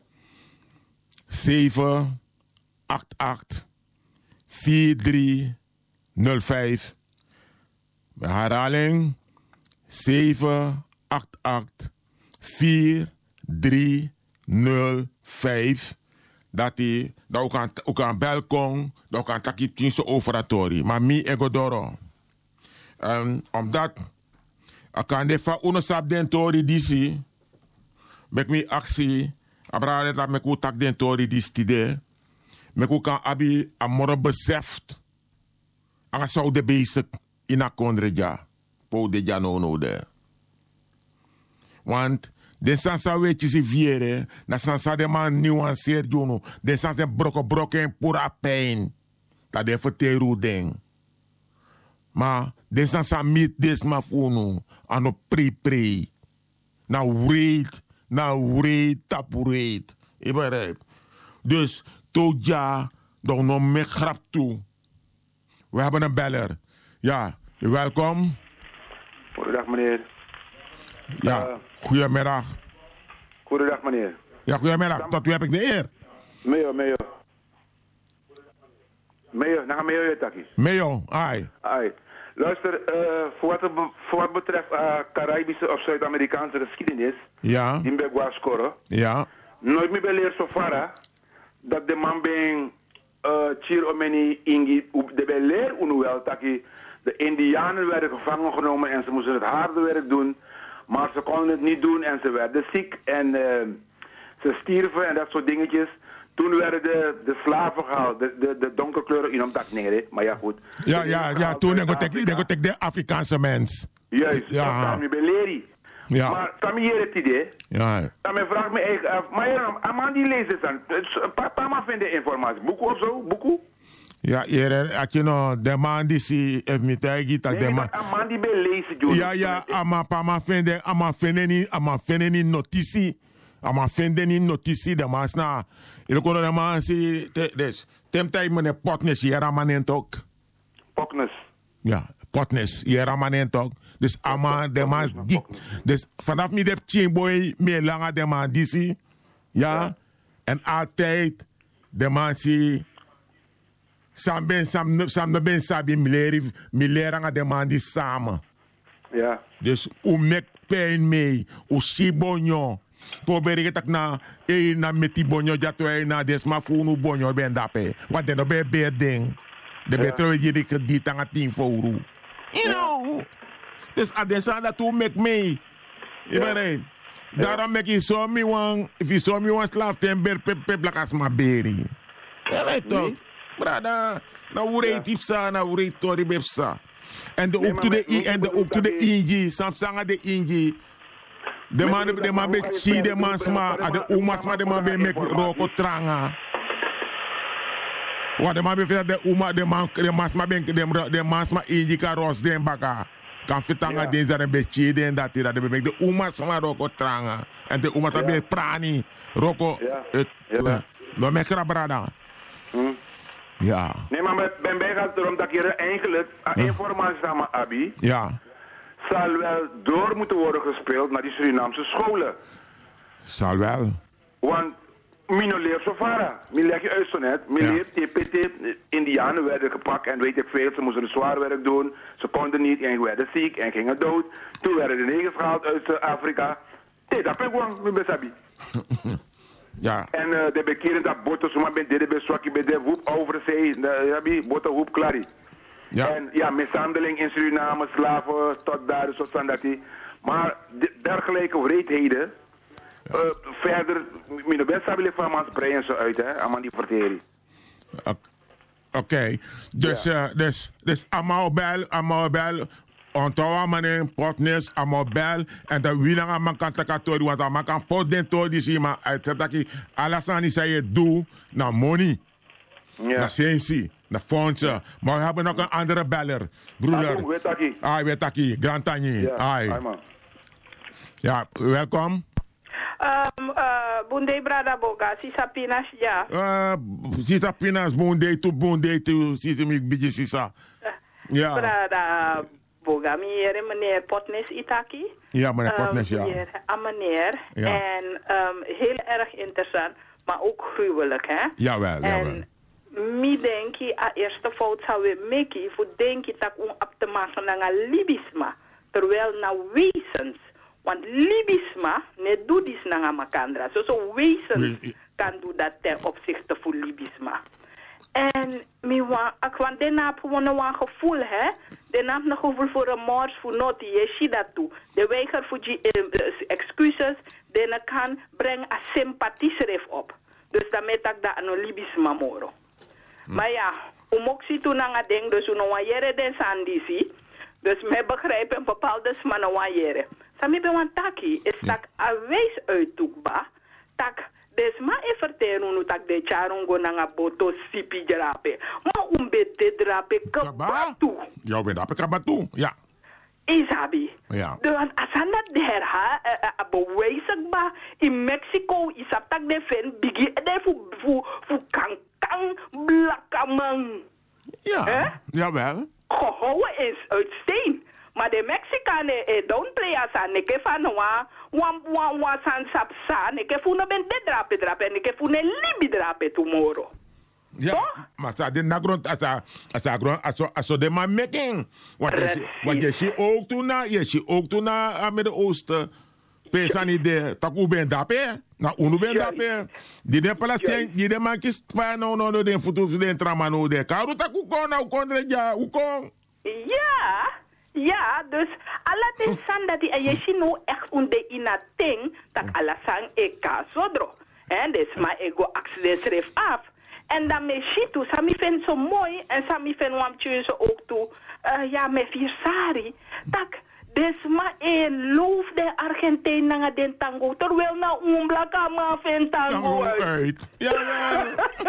zeven acht acht vier drie nul vijf. Bij herhaling zeven acht acht vier drie nul vijf. Dat hij dat ook aan ook aan balkon, dat ook aan takip tinso operatori. Maar mi egodoro. En omdat ik kan de fa uno sap den tori disi, mek mi actie, abrade dat mek u tak den tori distide, mek u kan abi amoro beseft, anga zou de basic in a kondreja, po de jano no de. Want den sansa weetjes si viere, na sansa de man nuanceer jono, den sansa de broko broko en pura pijn, dat de verteru ding. Maar den sansa meet des ma funo, ano pre pre, na wreed, na wreed, tapureed. Je begrijpt. Dus, toja, dan nog meer grap toe. We hebben een beller. Ja, welkom. Goedendag meneer. Ja, uh, goedemiddag. Goedendag meneer. Ja, goedemiddag. Tot wie heb ik de eer? Meo, Meo. Meo, nou Meo je takkie. Meo, ai. Ai. Luister, uh, voor, wat, voor wat betreft uh, Caribische of Zuid-Amerikaanse geschiedenis, ja. die ben ik scoren. Ja. Nooit meer beleerd zo vara dat de man ben Chir Omeni Ingi, de beleer unuel taki. De Indianen werden gevangen genomen en ze moesten het harde werk doen, maar ze konden het niet doen en ze werden ziek en uh, ze stierven en dat soort dingetjes. Toen werden de, de slaven gehaald, de, de, de donkerkleuren in omdak neer, maar ja goed. Ja, ja, ja, toen denk ik de Afrikaanse mens. Juist, ja. Dat is beleri. Ja. Maar kan je het idee? Ja. Dan vraag me eigen af, maar ja, Aman die leest het aan. Papa maar vindt de informatie, boeken of zo, boeken? Ja, hier, als je nou, de man die zie, heeft me tegen dat de man. Aman die bij lezen, joh. Ja, ja, ama pama vinden, ama vinden niet, ama vinden niet notitie. Ama vinden niet notitie, de man na. Je kon de man zien, dus, temtij meneer Potnes, hier amanen ook. Potnes. Ja, Potnes, hier amanen ook. Dus ama, de man is dik. Dus vanaf mi de tjinboy, meer langer de man die zie. Ja, en altijd, de man zie. Sam ben sam sam no ben sabi mileri milera de man die samen. Ja. Dus u mek pijn mee, u si bonjo. Probeer ik het na e na meti bonjo jato e na desma funu bonjo ben dape. Want dan ben be ding. De beter je die krediet aan het team voor u. You know. Dus adesa dat u mek mee. Je bent daarom mek je zo mi wan, if you saw me wan slaaf ten ber pe pe blakas ma beri. Ja, weet toch. Brada, nou hoe reed Ipsa, nou hoe reed Tori Bepsa. En de ook to de I, en de ook to de Inji, Samsanga de Inji. De man, de man be chi, de man sma, de umas ma de man be mek roko tranga. Wat de man be via de uma, de man, de man sma ben, de man sma Inji ka ros den baka. Kan fitanga den zaren be chi den dat dat de be mek de umas sma roko tranga. En de umas be prani, roko, no mek ra brada. Ja. Nee, maar bij mij gaat het erom dat je eigenlijk aan informatie aan mijn Abi Ja. zal wel door moeten worden gespeeld naar die Surinaamse scholen. Zal wel. Want Mino leert zo varen. Mino leg je uit zo net. Mino leert T P T. Indianen werden gepakt en weet ik veel. Ze moesten zwaar werk doen. Ze konden niet en werden ziek en gingen dood. Toen werden de negers gehaald uit Afrika. Dit dat ben ik gewoon, mijn besabi. Ja. En uh, de bekeren dat botten, zo maar ben dit bij zwakje bij de woep over de zee. De botten woep klari. Ja. En ja, mishandeling in Suriname, slaven tot daar, zo van dat die. Maar de, dergelijke wreedheden. Uh, verder, mijn best hebben van mijn spreiden zo uit, hè, aan die vertering. Oké, okay. dus, ja. uh, dus, dus allemaal bel, allemaal bel. Onthouden meneer Potnes, allemaal bel. En dan wie lang aan mijn kant te katori, want aan kan pot den to die zie maar uit dat ik alles aan die zei je doe, naar money, ja. naar sensie, naar fondsen. Maar we hebben nog een andere beller, broeder. Ah, weet ik. Ah, weet ik, Grand Tagny. Ja, ah, ja, welkom. Um, uh, Bunde Brada Boga, Sisa Pinas, ja. Uh, sisa Pinas, Bunde to Bunde to Sisa Mik Biji Sisa. Ja. Brada Boga, meneer, meneer Potnes Itaki. Ja, meneer Potnes, um, ja. Meneer, ah, meneer. Ja. En um, heel erg interessant, maar ook gruwelijk, hè? Jawel, jawel. En mi denk je, a eerste fout zou we maken, voor denk je dat om op te maken naar Libisma, terwijl naar wezens. Want Libisma, ne doet iets naar Makandra. Zo so wezens kan doen dat ten opzichte van Libisma. En ik want den heb gewoon een gevoel, hè. Den heb een gevoel voor een moord, voor noti, je ziet dat toe. De weiger voor die uh, excuses, den kan brengen een sympathieschrift op. Dus daarmee dat dat een Libisma moro. Hmm. Maar ja, om ook zien toen aan het ding, dus we nou jere den sandisi. Dus mij begrijpen een bepaalde smannen wajere. Sami be wan taki is tak awees uittoekba. Tak desma e verteren nu tak de charungo nanga boto sipi drape. Maar umbe te drape kabatu. Ja, ben dat kabatu. Ja. Isabi. Ja. Dus asana derha bewijzen ba in Mexico is dat tak de fen bigi de fu fu fu kankang blakkamang. Ja. Eh? Jawel. Gehouden is uit steen. Maar de Mexicanen eh, don't play as aan. Ik heb van wa wa wa wa san sapsa. Ik heb van ben de drape drape. En ik heb van een libi drape tomorrow. Ja, toch? Maar dat is de grond als als als als als de man making. Want je want je ziet ook toen na je ziet ook toen na Midden-Oosten. Pesan idee tak u ben dape. Na unu ben dape. Die de Palestijn die de man kies pa no no no de foto de trama no de. Karu tak u kon nou kon ja u kon. Ja. Ja, dus alla de san dat die je ziet nou echt onder in dat ding dat alla sang ik ka sodro. En dus maar ik go accident schrijf af. En dan me ziet toe, Sami vindt zo mooi en Sami vindt wamtje zo ook toe. Uh, ja, met vier sari. Tak, dus maar een loof de Argentijn naar den tango. Terwijl na een blaka ma vindt tango uit. Jawel.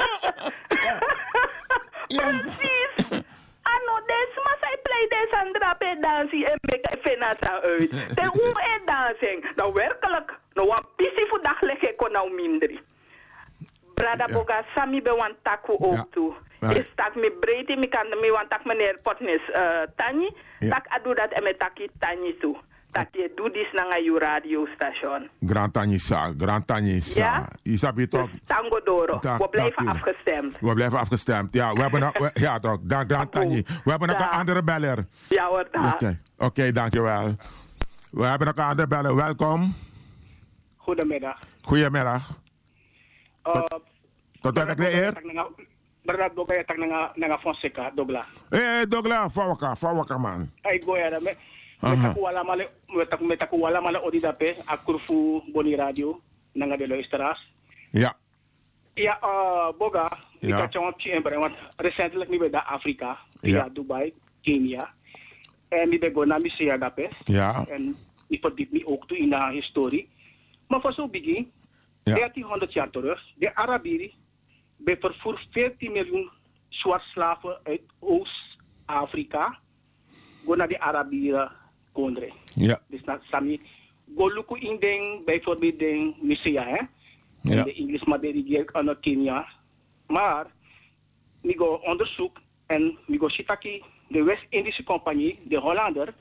Precies. Ano, des maar zij play des aan drape dansie en make finasa uit. Ten hoe en dansing. Nou werkelijk, nou een pissie voor dag leg ik kon nou minder. Brada Boga, Sami be wan taku ook toe. Is tak me breedte, me kan me wan tak meneer Potnes uh, Tanyi. Tak adu dat en me taki Tanyi toe. Dat je doet dit naar je radiostation. Grand Tanyi sa, Grand Tanyi sa. Ja? Isabi toch? Dus Tango Doro. We blijven afgestemd. We blijven afgestemd. Ja, we hebben nog, we, ja toch, dank Grand Tanyi. We hebben nog een andere beller. Ja hoor, daar. Oké, okay. okay, dankjewel. We hebben nog een andere beller. Welkom. Goedemiddag. Goedemiddag. Tot, tot heb ik de eer? Berat Boga ya tak nanga nanga Fonseca Dogla. Eh Dogla, fawaka, fawaka man. Ay goya da me. Metaku wala male, metaku metaku wala male odidape akurfu boni radio nanga de luisteraars. Ja. Ja, uh, Boga, ik ja. had jou een beetje want recentelijk niet bij de Afrika, via ja. Dubai, Kenia. En ik ben gewoon naar Missia dape. Ja. En ik verdiep me ook toe in de historie. Maar voor zo'n begin, ja. dertienhonderd jaar terug, de Arabieren bij vervoer veertien miljoen zwartslaven uit Oost-Afrika go naar de Arabieren kondre. Ja. Dus dat sami goluku in ding bijvoorbeeld ding Missia hè. Ja. De Engels maar de regeer aan Kenia. Maar migo onderzoek en migo Shitaki, de West-Indische Compagnie, de Hollander,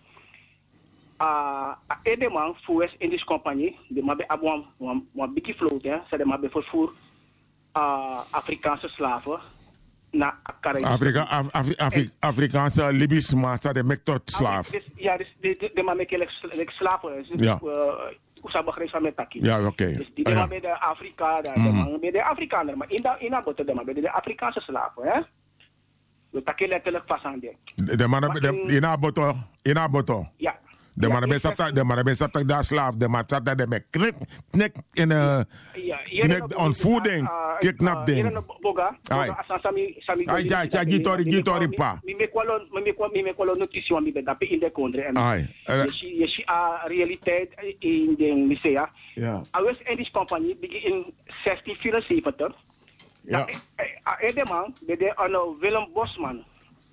a uh, edeman voor West-Indische Compagnie, de mabe abwan wan biki vloot, hè, ze de mabe vervoer uh, Afrikaanse slaven naar Caribisch. Afrika, Af, Af, Af, Af, Afrikaanse Libisch, maar ze de mek tot slaaf. Ja, dus de, de, de mabe kelek slaven, ja. Usa begrijp van met taki. Ja, oké. Okay. Dus die mabe de Afrika, de mabe de Afrikaner, maar in dat in dat botte de mabe de Afrikaanse slaven, hè. We takken letterlijk vast aan dit. De mannen, de in dat botte, in dat botte. Ja. De mannen ben saptak, de mannen ben saptak daar slaaf, de man saptak de mek knik, knik in een, knik ontvoeding, kidnap ding. Ai, ai, ja, ja, gitori, gitori pa. Mi me kwalo, mi me kwalo, mi me kwalo notitie van mi ben dape in de kondre. Ai. Je zie a realiteit in de musea. Ja. A West-Indisch Compagnie begin in zestien vierenzeventig. Ja. De man, de ano Willem Bosman.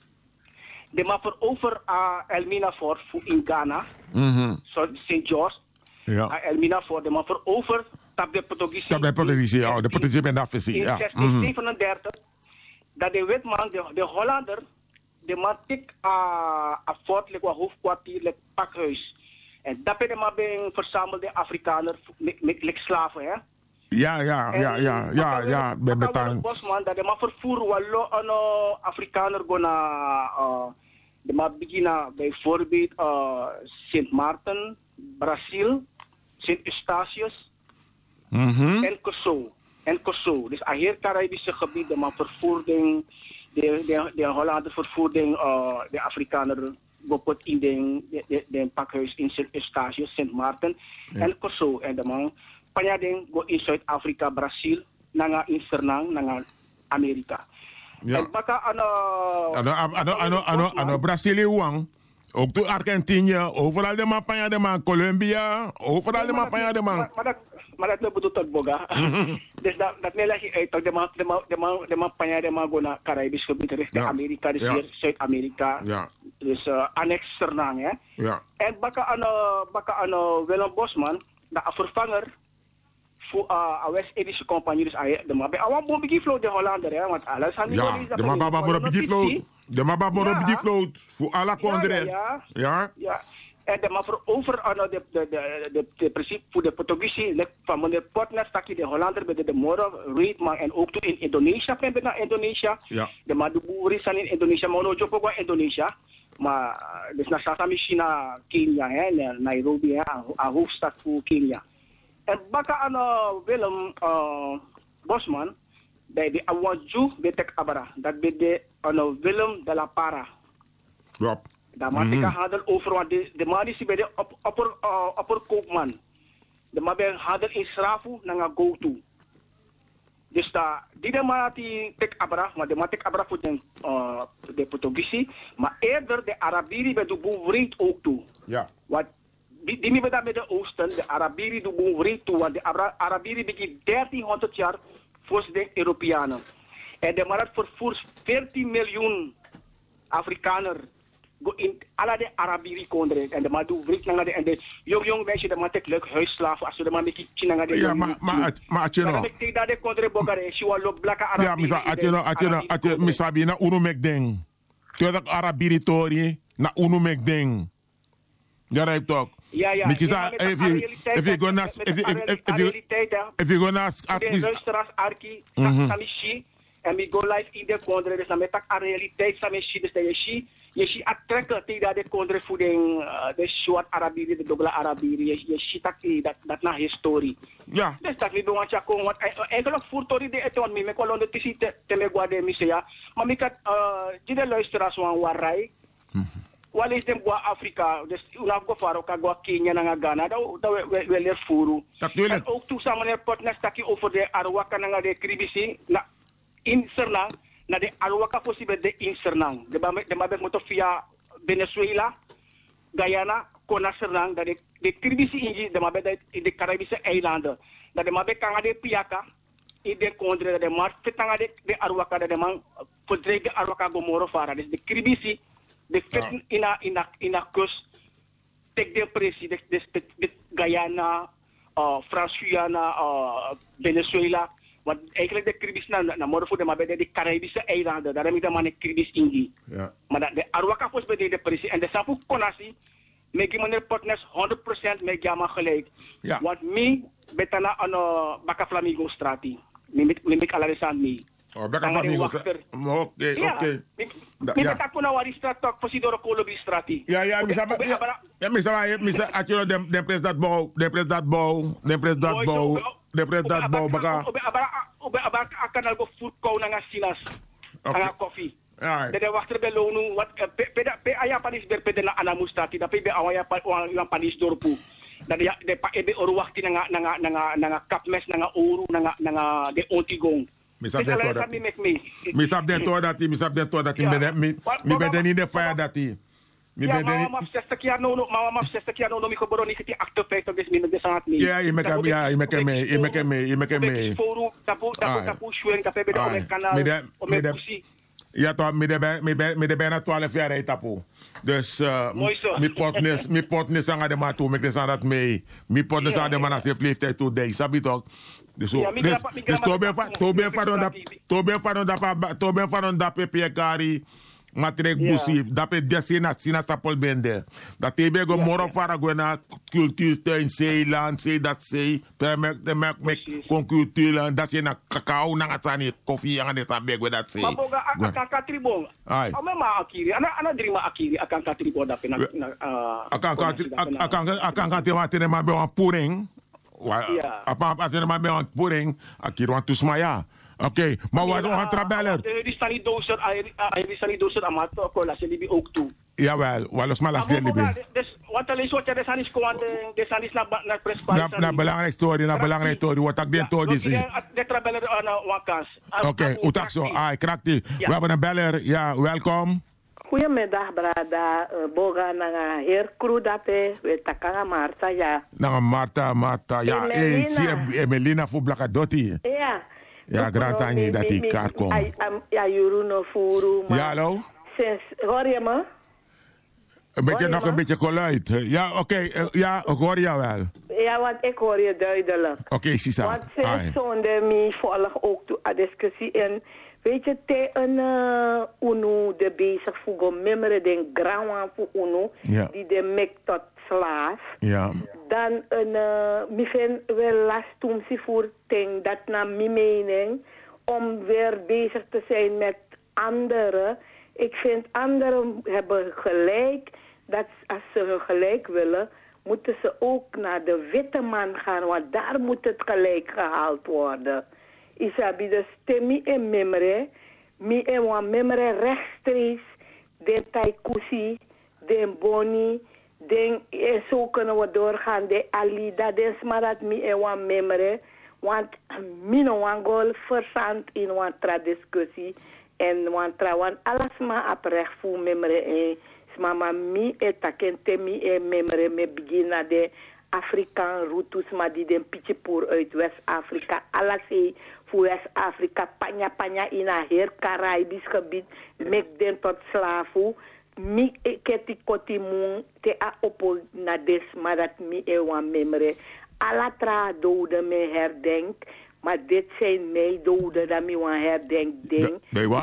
De man verover a Elmina Fort in Ghana, mm-hmm. Saint George. Ja. A Elmina Fort, de man verover tap de Portugese. Tap de Portugese, ja, de Portugese ben dat visie. In ja. zestien zevenendertig, dat de witman, de, de Hollander, de man tik a, a fort, like, hoofdkwartier, like, pakhuis. En dat de man ben verzamelde Afrikaner, like slaven, hè. Ja, ja, ja, ja, ja, ja, ben betaan. Bosman, dat de man vervoer wallo ano Afrikaner go na uh, de man beginnen bijvoorbeeld uh, Sint Maarten, Brazil, Sint Eustatius mm-hmm. en Kosovo. En Kosovo. Dus aan heel Caribische gebied de man vervoerding, de, de, de Hollander vervoerding, uh, de Afrikaner gopot in de, de, de, de pakhuis in Sint Eustatius, Sint Maarten ja. En Kosovo. En de man Panyadeng go in Zuid-Afrika, Brazil, nanga in Sernang, nanga Amerika. Ja. En baka ano... Ano, ano, ano, ano, ano, Brazilië wang. Ook to Argentinië, overal de man panya de man, Colombia, overal de man panya de man. Maar dat, maar dat loopt tot tot boga. Dus dat, dat me leg je uit, de man, de man, de man, de man panya de man go naar Caribisch gebied, richting ja. Amerika, dus ja. Hier Zuid-Amerika. Ja. Dus uh, annex Sernang, hè. Ja. En baka ano, baka ano, Willem Bosman, de vervanger, voor uh, a West-Indische Compagnie, dus de man bij awan bon bigi float de Hollander, hè, want alles aan ja, de man baba bon bigi float, de man baba bon bigi float voor alle kondre, ja, ja, ja, en de man voor over uh, de de de de de principe voor de Portugese, van meneer Potner stakje de Hollander bij de de Moro, Reedman en ook in Indonesië, ben naar Indonesië, ja, de man de boeren zijn in Indonesië, maar no job ook in Indonesië, maar dus naar Sasami China, Kenia, hè, Nairobi, hè, a hoofdstad voor Kenia. En baka ano Willem uh, Bosman, bij de Awanju betek abara, dat bij de ano Willem de la Para. Ja. Daar maak ik handel over, want de, de man is bij de op, opper, uh, opperkoopman. De man bij handel in Srafu naar go-to. Dus daar, die de man die tek abara, maar de man tek abara voor de, uh, de Portugese, maar eerder de Arabieren bij de boer ook toe. Ja. Want die die met de Oosten, de Arabieren doen boven toe, want de Arabieren beginnen dertienhonderd jaar voor de Europeanen. En de markt vervoert veertien miljoen Afrikaners in alle de Arabieren konden. En de man doet writ naar de en de jong jong meisje de man tek leuk huisslaven als de man met China naar de. Ja, maar maar maar als je nog. Ik denk dat de konden bogare, je wil op blakke Arabieren. Ja, maar als je nog, als je nog, als je misabi na unumek ding. Toen dat Arabieren tori na unumek ding. Ja, right toch. Ja, ja. If you if you go nas if you if you if you go nas at mis luisteraars arki samishi en mi go live in de kondre dus met tak a realiteit samishi dus je zie je zie aantrekken tegen de kondre voeding de short Arabieren de dubbele Arabieren je je zie tak dat dat na historie. Ja. Dus dat we doen wat je kon want eigenlijk voertori de eton mi me kolon de tisi te me guarde mi se maar mi kat die de luisteraars van warai. Wala is dem gwa Afrika, dus unaf go faro ka gwa Kenia na Ghana, da da we we leer furu. En ook toe samen met partners taki over de Arwaka na de Kribisi na in Sernang, na de Arwaka possible de in Sernang. De ba de ma moto via Venezuela, Guyana, Kona Sernang, da de de Kribisi inji de ma de de Caribische eilanden. Da de ma be kanga de Piaka, in de kondre de ma fetanga de de Arwaka de man verdrege Arwaka gomoro fara. Dus de Kribisi de fit in a in a in a kust tek de pressie de de Guyana, uh, Frans Guyana, uh, Venezuela, Want eigenlijk de Caribische, na, na morgen voor maar bij de Caribische eilanden, daar heb ik de man een Caribisch in. Ja. Maar dat de Arwaka was bij de precies. En de Sapu Konasi, met die meneer Potnes honderd procent met Jama gelijk. Ja. Want mij, betana aan Baka Flamingo Strati. Met ik alles aan mij. Oh, Baka Flamingo Strati. Oké, oké. Ik ben ook naar die straat toch, voor door de Colombie Strati. Ja, ja, misa, ja, misa, misa, atjo, de, de pres dat bouw, de pres dat bouw, de pres dat bouw, de pres dat bouw, baka. Obe abara akanal go food kou nanga sinas, nanga koffie. Ja. De wachter bij lonu, wat pe pe aya panis ber pe de na anamu Strati, dat pe be awaya pa panis dorpu. Dat de de pa ebe oru wakti nanga nanga nanga nanga kapmes nanga oru nanga nanga de ontigong. Misap den to dat. Misap den to dat. Misap den to dat. Mi mi ben den in de fire dat. Mi ben den. Ja, maar zestig jaar nou, maar maar zestig jaar nou, mi geboren negentien achtenvijftig, dus mi met de zaad mee. Ja, je mek ja, je mek mee, je mek mee, je mek mee. Foru, tapu tapu tapu schwen, tapu be de kanaal, om me pussy. Ja toch, mi de mi de mi de bijna twaalf jaar uit tapu. Dus uh, mi potnes, mi potnes aan de maat toe, mek de zaad dat mee. Mi potnes aan de man als je leeftijd toe, denk, sabi toch? Dus so, dus dus to ben fa to ben fa don da to ben fa don da pa to ben fa don da pepe kari matrek busi da pe desina sina sapol bende dat te be go moro fara go na cultuurtuin Zeeland sei dat sei permek de mek mek kon cultuur dat je na cacao na atani koffie aan de tabe go dat sei maboga akaka tribo ai amema akiri ana ana drima akiri akaka tribo da pe na akaka akaka akaka te mate ma be wan puring. Ja. Apa apa er maar bij een pudding, akir want tusmaya. Oké, maar wat nog een trabeller? Die staan niet dozen, die staan niet dozen amat kola, ze libi ook toe. Jawel, wel os malas de libi. Dus wat alleen soort de sanis kwam de sanis na na prespas. Na belangrijk story, na belangrijk story, wat ik den story zie. De trabeller aan wakas. Oké, utak zo. Ai, krakti. We hebben een beller. Ja, welkom. Goedemiddag, brada. Uh, Boga nanga heer Krudape, we takanga Marta, ja. Nanga Marta, Marta, ja. Eh, si Emelina fu blakadoti. Ja. Ja, gratani dat die kaart komt. Ja, Juruno Furu. Ja, hallo? Sinds, hoor je me? Een beetje, nog een beetje geluid. Ja, oké, okay, uh, ja, ik hoor je wel. Ja, want ik hoor je duidelijk. Oké, okay, Sisa. Want sinds zonde me volg ook toe a discussie in. Weet je, te een uh, UNO de bezig voor membre den grauwen voor UNO, ja. Die de mek tot slaaf. Ja. Dan een, uh, me vind wel last om ze voor ting, dat naar mijn mening, om weer bezig te zijn met anderen. Ik vind anderen hebben gelijk, dat als ze gelijk willen, moeten ze ook naar de witte man gaan, want daar moet het gelijk gehaald worden. Isabi de stemi en memre, mi en wan memre rechtstreeks, den taikusi, den boni, den, en zo kunnen we doorgaan, de alida, den smarat mi en wan memre, want mi no wan gol versand in wan tra discussie, en wan tra wan alles ma aprecht voor memre en smama mi etaken te mi en memre me begina de Afrikaan routes, maar die den pitjepoer uit West-Afrika, alles voor West-Afrika, panya panya in een heel Caribisch gebied, mek den tot slaven. Mi keti koti moon te a opo na des, maar dat mi e wan memre. Alla tra doden me herdenk, maar dit zijn mij doden dat mi wan herdenk ding.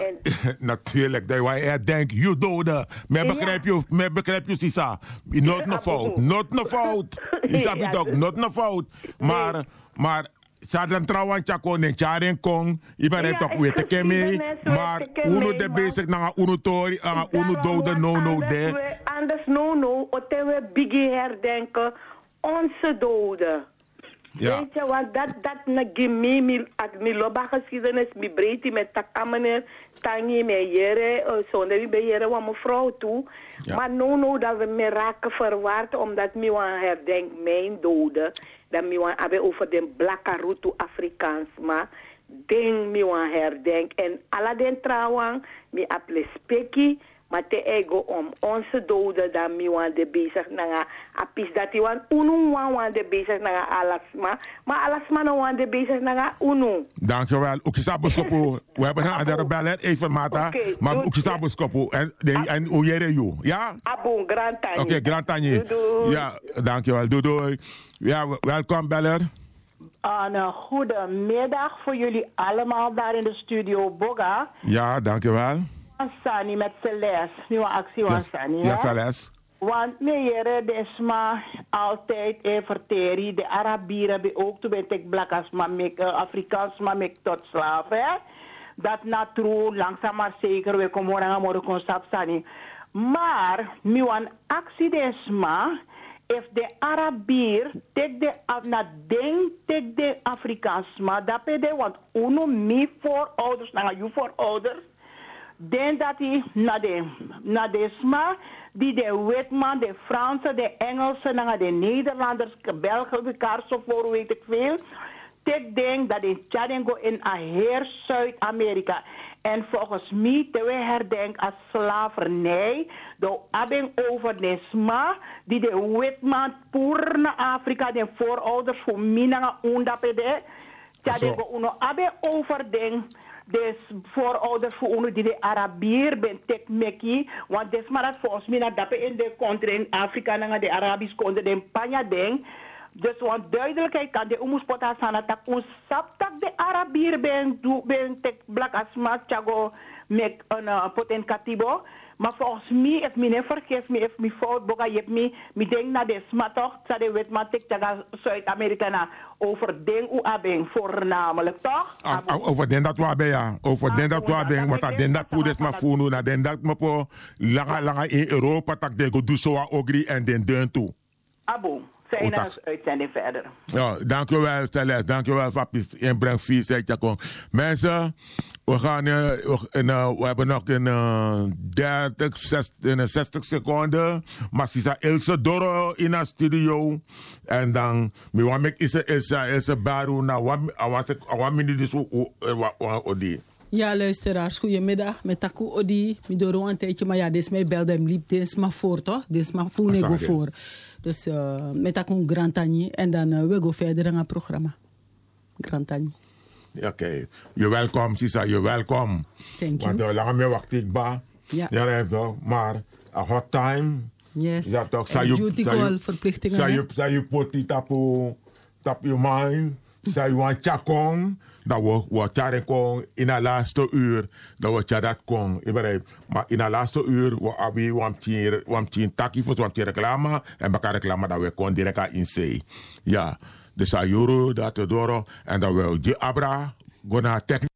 Natuurlijk, dat wij herdenk, je doden. Me begrijp je, me begrijp je, Sisa. Not no fout, not no fout. Je snapt het ook, not no fout. Maar, maar, Sadran trouwan chako nen charen kong, iba net ook wete kemi, maar uno de bezig na uno tori, na uno doden no no de. Anders no no, oten we bigi herdenken onze doden. Ja. Weet je wat, dat, dat na gimi, mi, at mi loba geschiedenis, mi breedte met takamener, tangi me jere, zonder wie bij jere wa mevrouw toe. Ja. Maar no no, dat we me raken verwaard, omdat mi wan herdenk mijn doden. Dat mi wan abe over den blakka rutu Afrikaans, maar ding mi wan herdenk. En alla den trouwang, mi aple speki, maar te ego om onze doden, dat mi wan de bezig na apis dat die wan unu wan wan de bezig na alasma, maar alasma no wan de bezig na unu. Dankjewel. Ukisa Boskopo, we hebben een andere beller, even Mata, okay, maar Ukisa Boskopo en en hoe jij je, ja? Abon, grand tanje. Oké, grand tanje. Ja, dankjewel. Doei doei. Ja, welkom beller. Een uh, goede middag voor jullie allemaal daar in de studio Boga. Ja, dankjewel. Sani met Celeste, nieuwe actie van Yes. Sani. Ja, Celeste. Want meneer, desma altijd everteri, de Arabieren bij ook toen ben ik blakas maar mek, uh, Afrikaans maar mek tot slaaf, hè. Dat na true, langzaam maar zeker, we komen naar morgen constaat Sani. Maar, mi wan actie desma, if de Arabier, tek de, na denk, tek de Afrikaans maar, dat de, want uno mi voorouders, na je voorouders, denk dat hij na de, na de sma, die de Witman, de Fransen, de Engelsen, na de Nederlanders, Belgen, elkaar zo voor weet ik veel. Ik denk dat in Tjadengo in Aher Zuid-Amerika. En volgens mij, te we herdenken als slavernij, de abeng over de sma, die de Witman puur naar Afrika, de voorouders voor Minanga Undapede. Tjadengo uno abeng overdenk. De voorouders voor ons die de Arabier ben tekmeki, want desma dat volgens mij dat dape in de country in Afrika na de Arabisch country de panya ding. Dus want duidelijkheid kan de umuspota sana tak ons saptak de Arabier ben do ben tek black asma chago mek een uh, poten katibo. Maar volgens mij, if me ne vergeet me, if me fout boga je me, me denk na de sma toch, sa de wet ma tek chaga Zuid-Amerika na over ding u abeng voornamelijk toch? Over den dat wabe ja, over den dat wabe, want dat den dat poedes ma funu na den dat ma po langa langa in Europa tak de go do so ogri en den den toe. Abo. Zijn er uitzending verder. Ja, dankjewel Celeste, dankjewel Papis. Inbreng vier zegt kom. Mensen, we gaan uh, uh, we hebben nog een uh, dertig, zestig, zestig seconden. Maar ze is Ilse Doro in de studio. En dan, we want ik is Ilse, Ilse Baru na one minute dus odi. Ja, luisteraars, goedemiddag. Met Taku Odi, mi doro een tijdje, maar ja, dit is mijn belde hem liep, dit is maar voor toch? Dit is maar voor nego voor. Dus uh, met Taku Grantani en dan uh, we gaan verder in het programma. Grantani. Oké, okay. Je welkom, Sisa, je welkom. Thank you. Want uh, lang meer wacht ik ba. Ja. Ja, dat toch. Maar a hot time. Yes. Ja, toch. En duty call verplichtingen. Zou je poti tapu tap je mind. Zou je want chakong. Dat we we tjaren kon in de laatste uur. Dat we tjadat kon. Maar in de laatste uur we hebben we een taki voor we reclame en elkaar reclame dat we kon direct aan inzee. Ja, dus ayuru dat doro en dat we die abra go naar technisch.